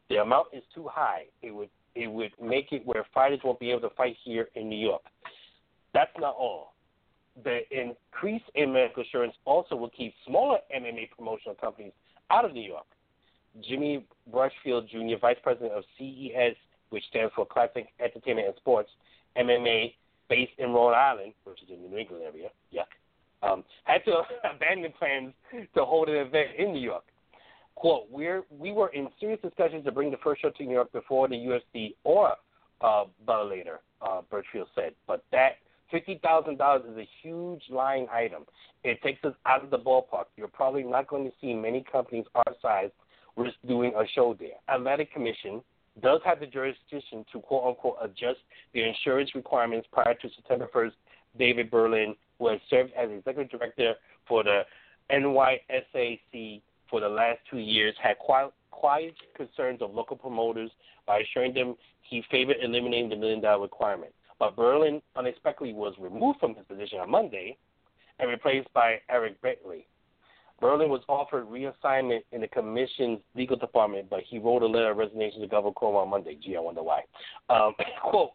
The amount is too high. It would it would make it where fighters won't be able to fight here in New York. That's not all. The increase in medical insurance also will keep smaller M M A promotional companies out of New York. Jimmy Brushfield Junior, Vice President of C E S, which stands for Classic Entertainment and Sports, M M A, based in Rhode Island, which is in the New England area, yuck, um, had to abandon plans to hold an event in New York. Quote, We're, we were in serious discussions to bring the first show to New York before the U F C or uh, Bellator, uh, Birchfield said. But that fifty thousand dollars is a huge line item. It takes us out of the ballpark. You're probably not going to see many companies our size risk doing a show there. Athletic Commission does have the jurisdiction to, quote-unquote, adjust the insurance requirements prior to September first. David Berlin, who has served as executive director for the N Y S A C for the last two years, had quiet, quiet concerns of local promoters by assuring them he favored eliminating the million-dollar requirement. But Berlin unexpectedly was removed from his position on Monday and replaced by Eric Bentley. Berlin was offered reassignment in the commission's legal department, but he wrote a letter of resignation to Governor Cuomo on Monday. Gee, I wonder why. Um, quote,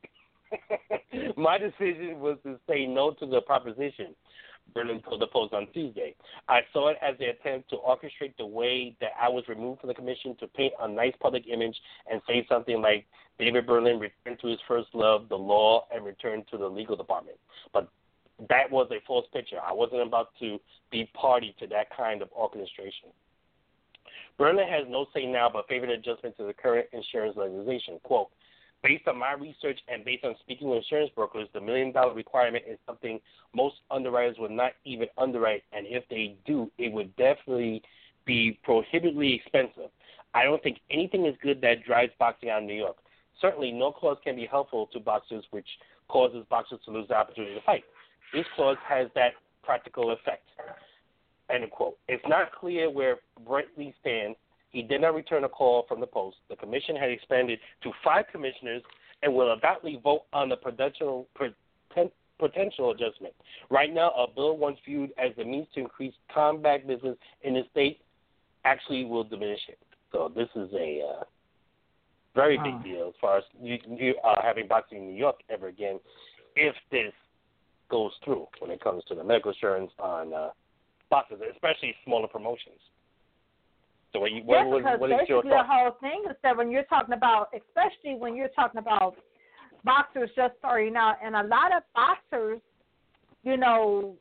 my decision was to say no to the proposition, Berlin told the Post on Tuesday. I saw it as an attempt to orchestrate the way that I was removed from the commission to paint a nice public image and say something like David Berlin returned to his first love, the law, and returned to the legal department. But that was a false picture. I wasn't about to be party to that kind of orchestration. Berlin has no say now but favored adjustment to the current insurance legislation. Quote, based on my research and based on speaking with insurance brokers, the million-dollar requirement is something most underwriters would not even underwrite, and if they do, it would definitely be prohibitively expensive. I don't think anything is good that drives boxing out of New York. Certainly, no clause can be helpful to boxers which causes boxers to lose the opportunity to fight. This clause has that practical effect. End quote. It's not clear where Bentley stands. He did not return a call from the Post. The commission had expanded to five commissioners and will undoubtedly vote on the potential potential adjustment. Right now, a bill once viewed as the means to increase combat business in the state actually will diminish it. So this is a uh, very big oh. deal as far as you, you uh, having boxing in New York ever again, if this goes through when it comes to the medical insurance on uh, boxers, especially smaller promotions. So what, you, what, yes, because what is your basically thought? the whole thing is that when you're talking about, especially when you're talking about boxers just starting out, and a lot of boxers, you know,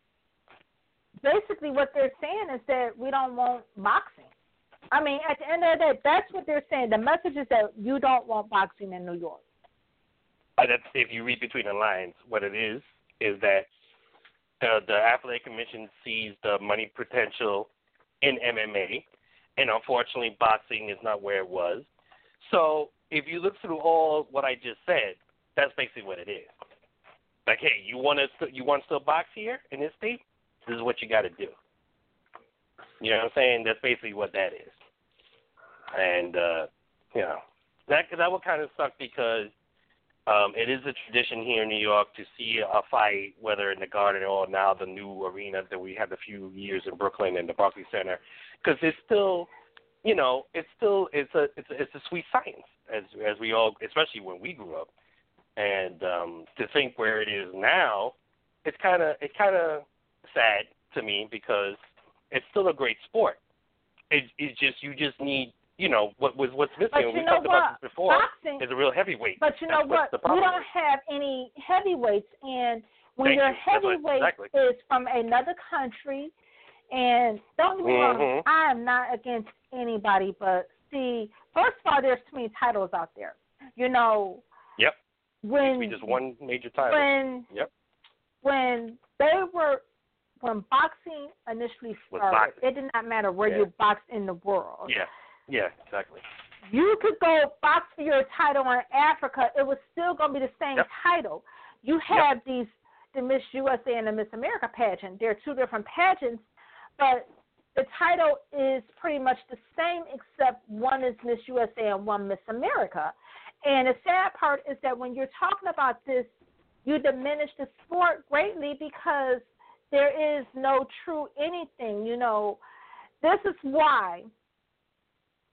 basically what they're saying is that we don't want boxing. I mean, at the end of the day, that's what they're saying. The message is that you don't want boxing in New York. Uh, that's, if you read between the lines, what it is is that uh, the Athletic Commission sees the money potential in M M A, and unfortunately boxing is not where it was. So if you look through all what I just said, that's basically what it is. Like, hey, you want to you want to still box here in this state? This is what you got to do. You know what I'm saying? That's basically what that is. And, uh, you know, that, that would kind of suck because um, it is a tradition here in New York to see a fight, whether in the Garden or now the new arena that we had a few years in Brooklyn and the Barclays Center, because it's still, you know, it's still it's a it's a, it's a sweet science as as we all, especially when we grew up, and um, to think where it is now, it's kind of it's kind of sad to me because it's still a great sport. It, it's just you just need. You know, what was what's missing, But you we know talked what? about this before, Boxing, is a real heavyweight. But you know That's what? what We don't have any heavyweights, and when Thank your you. That's what- heavyweight exactly. is from another country, and don't get me Mhm. wrong, I am not against anybody, but see, first of all, there's too many titles out there. You know, Yep. when We just one major title. when Yep. when they were when boxing initially Was started, boxing. it did not matter where Yeah. you boxed in the world. Yeah. Yeah. Exactly. You could go box for your title in Africa. It was still going to be the same Yep. title. You have yep. these, the Miss U S A and the Miss America pageant. They're two different pageants, but the title is pretty much the same except one is Miss U S A and one Miss America. And the sad part is that when you're talking about this, you diminish the sport greatly because there is no true anything. You know, this is why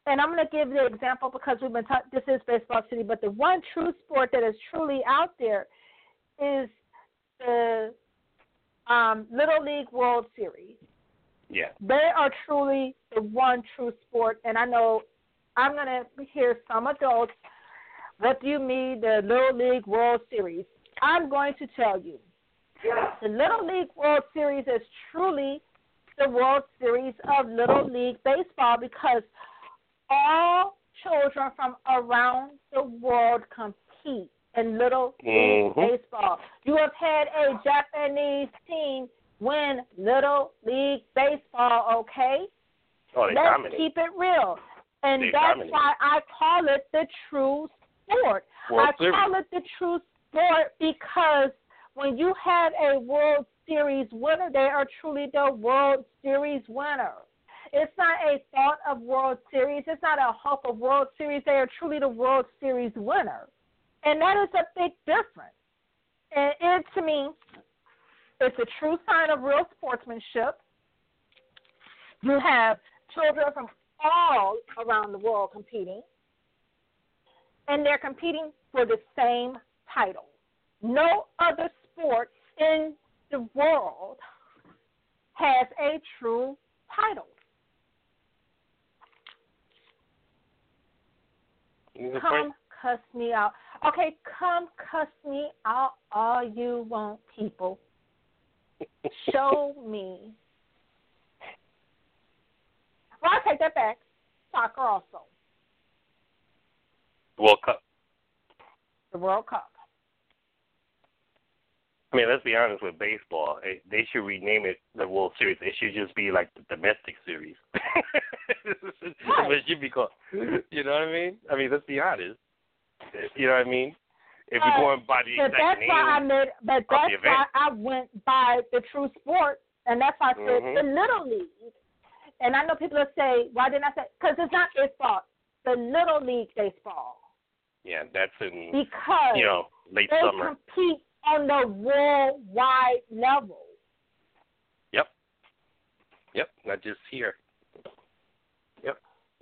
and I'm going to give the example because we've been talking, this is Baseball City, but the one true sport that is truly out there is the um, Little League World Series. Yeah. They are truly the one true sport, and I know I'm going to hear some adults, what do you mean the Little League World Series? I'm going to tell you. The Little League World Series is truly the World Series of Little League Baseball because all children from around the world compete in Little League mm-hmm. Baseball. You have had a Japanese team win Little League Baseball, okay? Oh, they Let's dominate. keep it real. And they that's dominate. why I call it the true sport. World I Series. call it the true sport because when you have a World Series winner, they are truly the World Series winner. It's not a thought of World Series. It's not a hope of World Series. They are truly the World Series winner. And that is a big difference. And it, to me, it's a true sign of real sportsmanship. You have children from all around the world competing, and they're competing for the same title. No other sport in the world has a true title. Come cuss me out. Okay, come cuss me out all you want, people. Show me. Well, I take that back. Soccer also. World Cup. The World Cup. I mean, let's be honest with baseball. They should rename it the World Series. It should just be like the domestic series. Right. It should be called. You know what I mean? I mean, let's be honest. You know what I mean? If uh, you're going by the but exact that's name why I made, but that's the why event. I went by the true sport, and that's why I said mm-hmm. the Little League. And I know people will say, why didn't I say? Because it's not baseball. The Little League baseball. Yeah, that's in because you know late they summer. compete on the worldwide level. Yep. Yep. Not just here. Yep.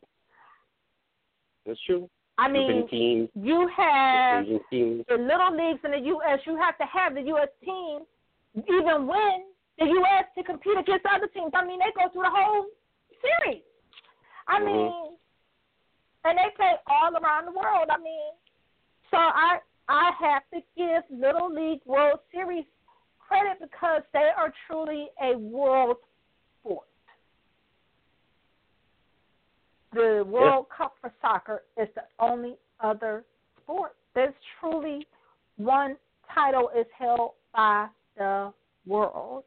That's true. I mean, teams, you have teams. the Little Leagues in the U S. You have to have the U S team even win the U S to compete against other teams. I mean, they go through the whole series. I mm-hmm. mean, and they play all around the world. I mean, so I I have to give Little League World Series credit because they are truly a world sport. The World yeah. Cup for soccer is the only other sport. There's truly one title is held by the world.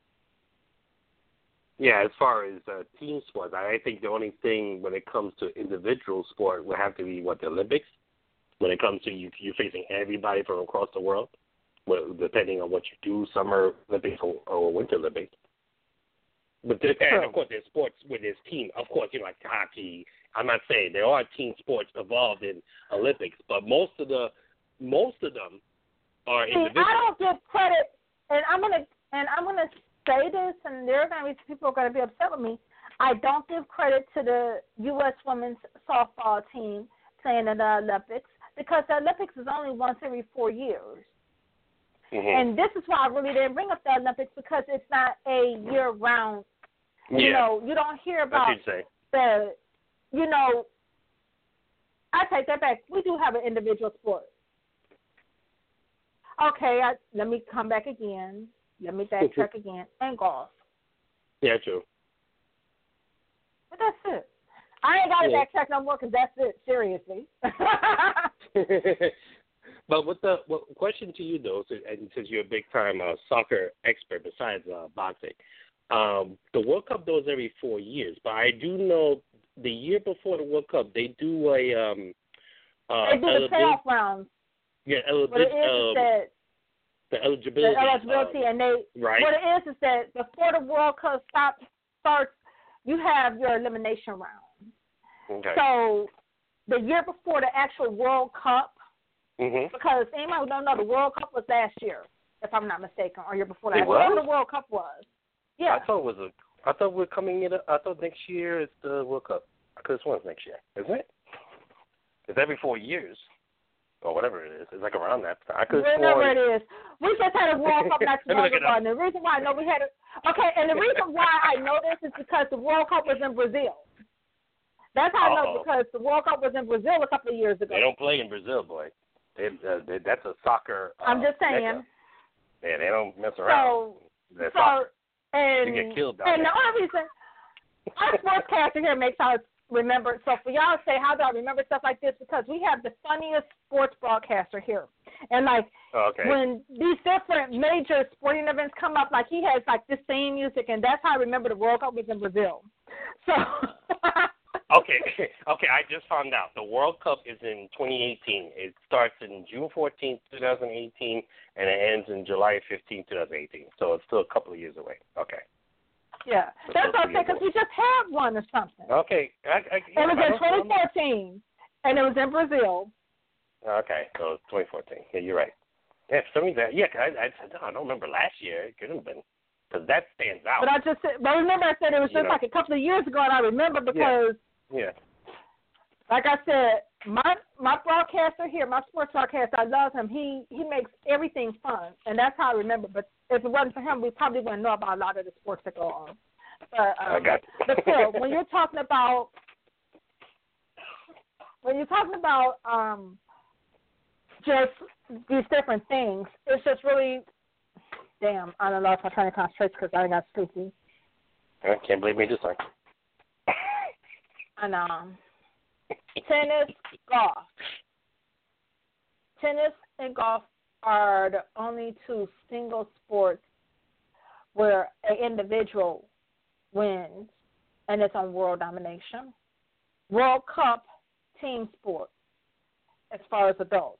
Yeah, as far as uh, team sports, I think the only thing when it comes to individual sport would have to be, what, the Olympics? When it comes to you, you're facing everybody from across the world, well, depending on what you do, Summer Olympics or, or Winter Olympics. But there, and of course, there's sports with this team. Of course, you know, like hockey. I'm not saying there are team sports involved in Olympics, but most of the most of them are See, individual. I don't give credit, and I'm gonna and I'm gonna say this, and there are gonna be people are gonna be upset with me. I don't give credit to the U S women's softball team playing in the Olympics because the Olympics is only once every four years. Mm-hmm. And this is why I really didn't bring up the Olympics because it's not a year-round. Yeah. You know, you don't hear about the, you know, I take that back. We do have an individual sport. Okay, I, let me come back again. Let me backtrack again. And golf. Yeah, true. But that's it. I ain't got to yeah. backtrack no more because that's it, seriously. But what the what, question to you, though, and since you're a big-time uh, soccer expert besides uh, boxing, um, the World Cup goes every four years. But I do know the year before the World Cup, they do a um, uh, they do the playoff rounds. Yeah, eligibility. What it is um, is that the eligibility. The eligibility, um, and they right. What it is is that before the World Cup stop, starts, you have your elimination round. Okay. So the year before the actual World Cup. Mm-hmm. Because anybody who don't know, the World Cup was last year, if I'm not mistaken, or year before that. It was? Whatever the World Cup was. Yeah. I thought it was a. I thought we're coming in. A, I thought next year is the World Cup. I could have sworn it's next year, isn't it? It's every four years. Or whatever it is. It's like around that time. I could have Whatever sworn. it is. We just had a World Cup not too long ago. And the reason why I know we had a okay, and the reason why I know this is because the World Cup was in Brazil. That's how Uh-oh. I know, because the World Cup was in Brazil a couple of years ago. They don't play in Brazil, boy. They, uh, they, that's a soccer. Uh, I'm just saying. Mecca. Yeah, they don't mess around. So, so and they get killed down and there. the only reason our sportscaster here makes us remember. So for y'all to say, how do I remember stuff like this? Because we have the funniest sports broadcaster here, and like oh, okay. when these different major sporting events come up, like he has like this same music, and that's how I remember the World Cup was in Brazil. So. okay, okay. I just found out the World Cup is in twenty eighteen. It starts in June fourteenth, twenty eighteen, and it ends in July fifteenth, twenty eighteen. So it's still a couple of years away. Okay. Yeah, so that's okay, because we just had one or something. Okay. I, I, yeah, it was in twenty fourteen, and it was in Brazil. Okay, so it's twenty fourteen. Yeah, you're right. Yeah, for some reason, yeah, I, I, I don't remember last year. It couldn't have been, because that stands out. But I just said, but remember I said it was just you know, like a couple of years ago, and I remember because, yeah, yeah. like I said, my my broadcaster here, my sports broadcaster, I love him. He he makes everything fun, and that's how I remember. But if it wasn't for him, we probably wouldn't know about a lot of the sports that go on. But, um, I got but still, when you're talking about when you're talking about um, just these different things, it's just really damn. I don't know if I'm trying to concentrate because I got sleepy. I can't believe me this time. And um, tennis, golf. Tennis and golf are the only two single sports where an individual wins, and it's on world domination. World Cup team sport as far as adults.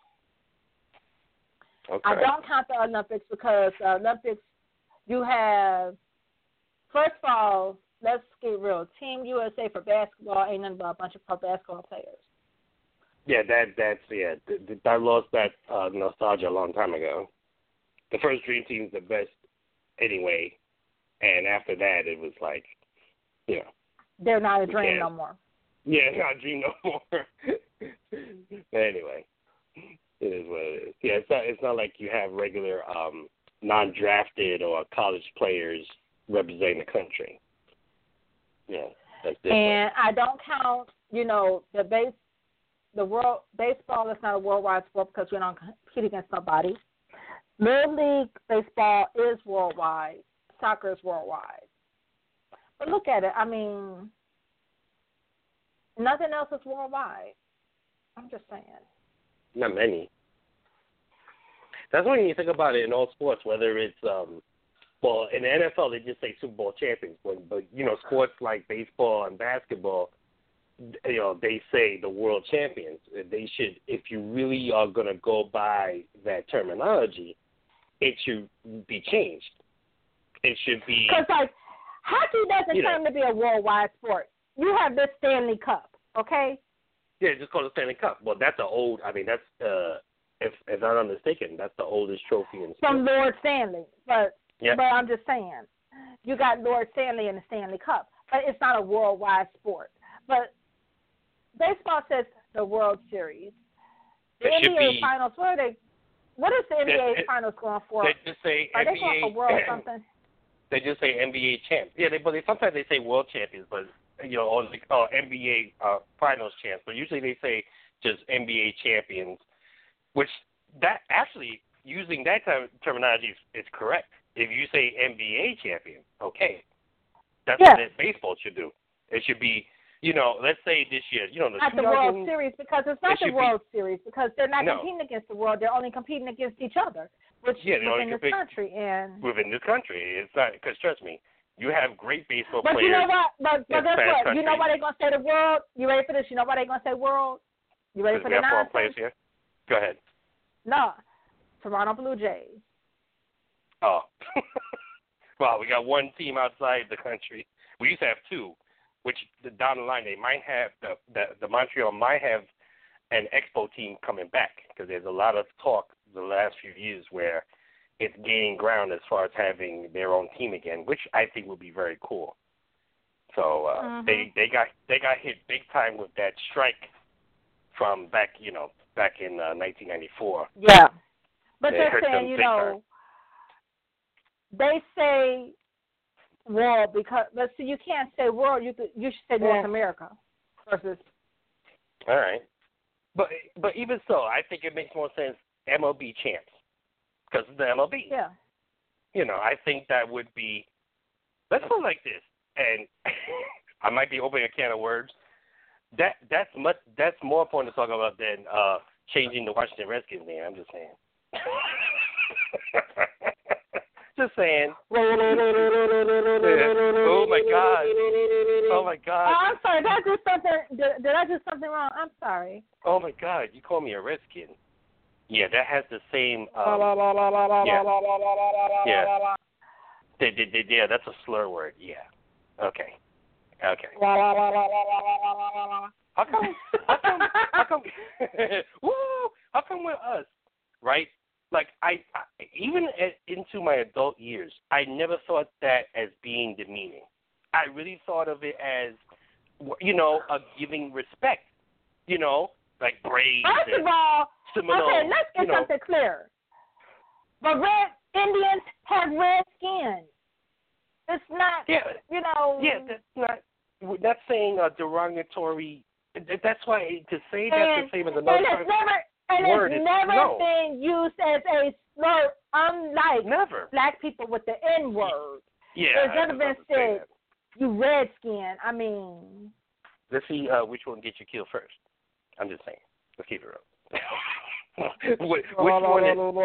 Okay. I don't count the Olympics because the Olympics, you have, first of all, let's get real. Team U S A for basketball ain't nothing but a bunch of pro basketball players. Yeah, that that's yeah. Th- th- I lost that uh, nostalgia a long time ago. The first Dream Team's the best anyway, and after that it was like, you know, they're not a dream no more. Yeah, it's not a dream no more. But anyway, it is what it is. Yeah, it's not it's not like you have regular um, non-drafted or college players representing the country. Yeah, that's different. And I don't count, you know, the base. The world baseball is not a worldwide sport because we don't compete against nobody. Little League baseball is worldwide. Soccer is worldwide. But look at it. I mean, nothing else is worldwide. I'm just saying. Not many. That's when you think about it in all sports, whether it's um, well, in the N F L they just say Super Bowl champions, but, but you know, sports like baseball and basketball, you know, they say the world champions. They should, if you really are going to go by that terminology, it should be changed. It should be. Because, like, hockey doesn't claim to be a worldwide sport. You have this Stanley Cup, okay? Yeah, just call it Stanley Cup. Well, that's an old, I mean, that's, uh, if, if I'm not mistaken, that's the oldest trophy in sports. From Lord Stanley. But, yep. but I'm just saying, you got Lord Stanley in the Stanley Cup. But it's not a worldwide sport. But baseball says the World Series. The it N B A be, Finals, what are they? What is the N B A it, Finals going for? They just say are N B A, they going for world something? They just say N B A champs. Yeah, they, but they, sometimes they say world champions, but you know, or like, oh, N B A uh, Finals champs. But usually they say just N B A champions, which that actually using that term, terminology is, is correct. If you say N B A champion, okay, that's yeah. what baseball should do. It should be. You know, let's say this year, you know, the not the World Series because it's not the World be, Series because they're not no. competing against the world. They're only competing against each other, which yeah, within this compete, country and within this country, it's not because trust me, you have great baseball but players. But you know what? But, but guess what? Country. You know why they're gonna say the world? You ready for this? You know why they're gonna say world? You ready for the nonsense? Players here? Go ahead. No, Toronto Blue Jays. Oh, well, we got one team outside the country. We used to have two. Which down the line they might have the, the the Montreal might have an Expo team coming back because there's a lot of talk the last few years where it's gaining ground as far as having their own team again, which I think would be very cool. So uh, mm-hmm. they they got they got hit big time with that strike from back you know back in uh, nineteen ninety-four. Yeah, but It they're hurt saying them you big know they say world because but see you can't say world you could, you should say North Yeah. America versus. All right, but but even so, I think it makes more sense M L B champs because it's the M L B. Yeah. You know, I think that would be. Let's put it like this, and I might be opening a can of worms. That that's much that's more important to talk about than uh, changing the Washington Redskins name. I'm just saying. Just saying. Oh my God. Oh my God. Oh, I'm sorry. Did I do something? Did, did I do something wrong? I'm sorry. Oh my God. You call me a Redskin. Yeah, that has the same. Um, yeah. Yeah. They, they, they, yeah, that's a slur word. Yeah. Okay. Okay. How come? How come? How come? Woo! How come with us? Right? Like I, I even at, into my adult years, I never thought that as being demeaning. I really thought of it as, you know, a giving respect. You know, like Braves. First of all, Seminole, okay, let's get you know. something clear. The red Indians have red skin. It's not, yeah, you know. Yeah, that's not. We're not saying a derogatory. That's why to say that's and, the same as another and it's never, and word it's is never no. been used as a slur, unlike Never. black people with the N word. Yeah, There's never been said, you redskin. I mean. Let's see uh, which one gets you killed first. I'm just saying. Let's keep it real. which, which one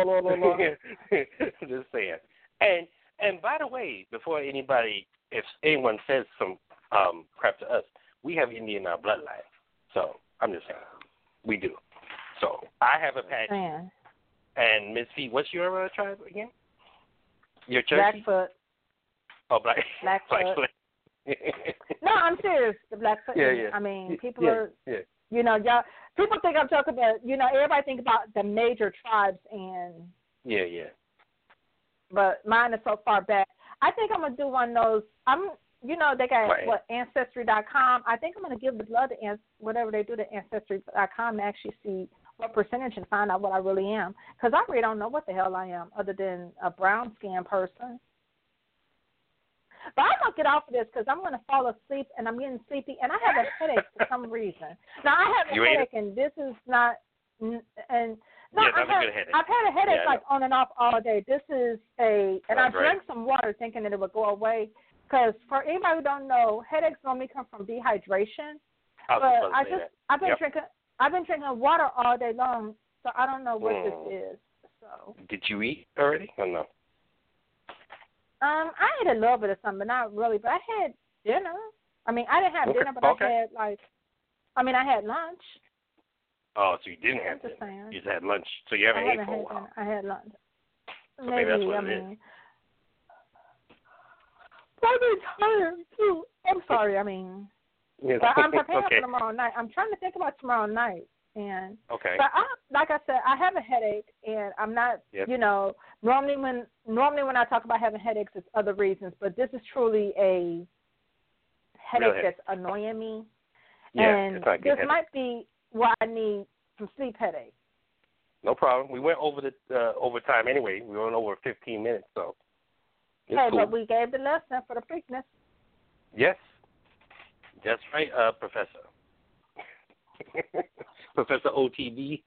is? Just saying. And and by the way, before anybody, if anyone says some um, crap to us, we have Indian in our bloodline. So I'm just saying, we do. So I have a patch. Man. And Miss Fee, what's your uh, tribe again? Your Cherokee? Blackfoot. Oh, Black. Blackfoot. No, I'm serious. The Blackfoot. Yeah, yeah. I mean, people yeah, are. Yeah. You know, y'all. People think I'm talking about. You know, everybody think about the major tribes and. Yeah, yeah. But mine is so far back. I think I'm gonna do one of those. I'm. You know, they got right. what ancestry dot com. I think I'm gonna give the blood to whatever they do to ancestry dot com and actually see what percentage and find out what I really am. Because I really don't know what the hell I am other than a brown skin person. But I'm going to get off of this because I'm going to fall asleep and I'm getting sleepy and I have a headache for some reason. Now, I have a you headache and this is not, and no, yeah, I've, that's had, a good headache. I've had a headache yeah, like on and off all day. This is a, and that's I drank right. some water thinking that it would go away because for anybody who don't know, headaches normally come from dehydration. I but I just, that. I've been yep. drinking, I've been drinking water all day long, so I don't know what mm. this is. So. Did you eat already or no? Um, I had a little bit of something, but not really. But I had dinner. I mean, I didn't have okay. dinner, but okay. I had like, I mean, I had lunch. Oh, so you didn't have dinner? Saying. You just had lunch, so you haven't I ate haven't for a had while. Dinner. I had lunch. So maybe, maybe that's what I it mean, is. I'm tired too. I'm sorry. I mean, yes. but I'm preparing okay. for tomorrow night. I'm trying to think about tomorrow night. And okay. but I, like I said, I have a headache, and I'm not, yep. you know, normally when normally when I talk about having headaches, it's other reasons, but this is truly a headache Real that's headache. annoying me, yeah, and it's not this headache. might be why I need some sleep headache. No problem. We went over the uh, overtime anyway. We went over fifteen minutes, so it's hey, cool. but we gave the lesson for the Preakness. Yes, that's right, uh, Professor. Professor O T B.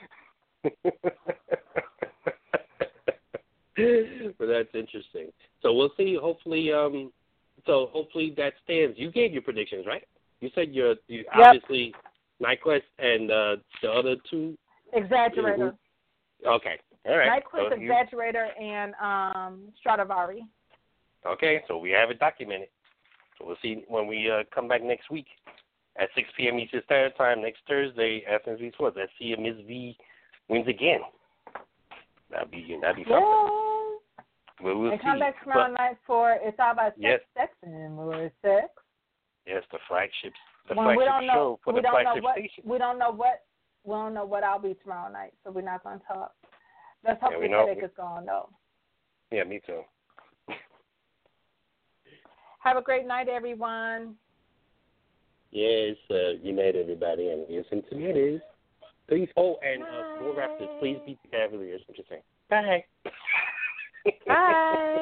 But that's interesting. So we'll see. Hopefully, um, so hopefully that stands. You gave your predictions, right? You said you're you yep. obviously Nyquist and uh, the other two. Exaggerator. Okay. All right. Nyquist, so Exaggerator, you... and um, Stradivari. Okay, so we have it documented. So we'll see when we uh, come back next week at six p.m. Eastern Standard Time next Thursday. Athens v Sports. Let's see if Miz V wins again. That'd be that'd be something. Yeah. Well, we'll and see. come back tomorrow but, night for It's All About Sex, yes. Sex, and more sex. Yes, the flagship, the when flagship we don't know, show for we the don't flagship know what, station. We don't know what we don't know what I'll be tomorrow night, so we're not going to talk. Let's hope yeah, the know, headache is gone though. Yeah, me too. Have a great night, everyone. Yes, uh, good night, everybody, and listen to me. Please. Oh, and uh, more Raptors, please beat the Cavaliers. What you saying? Bye. Bye.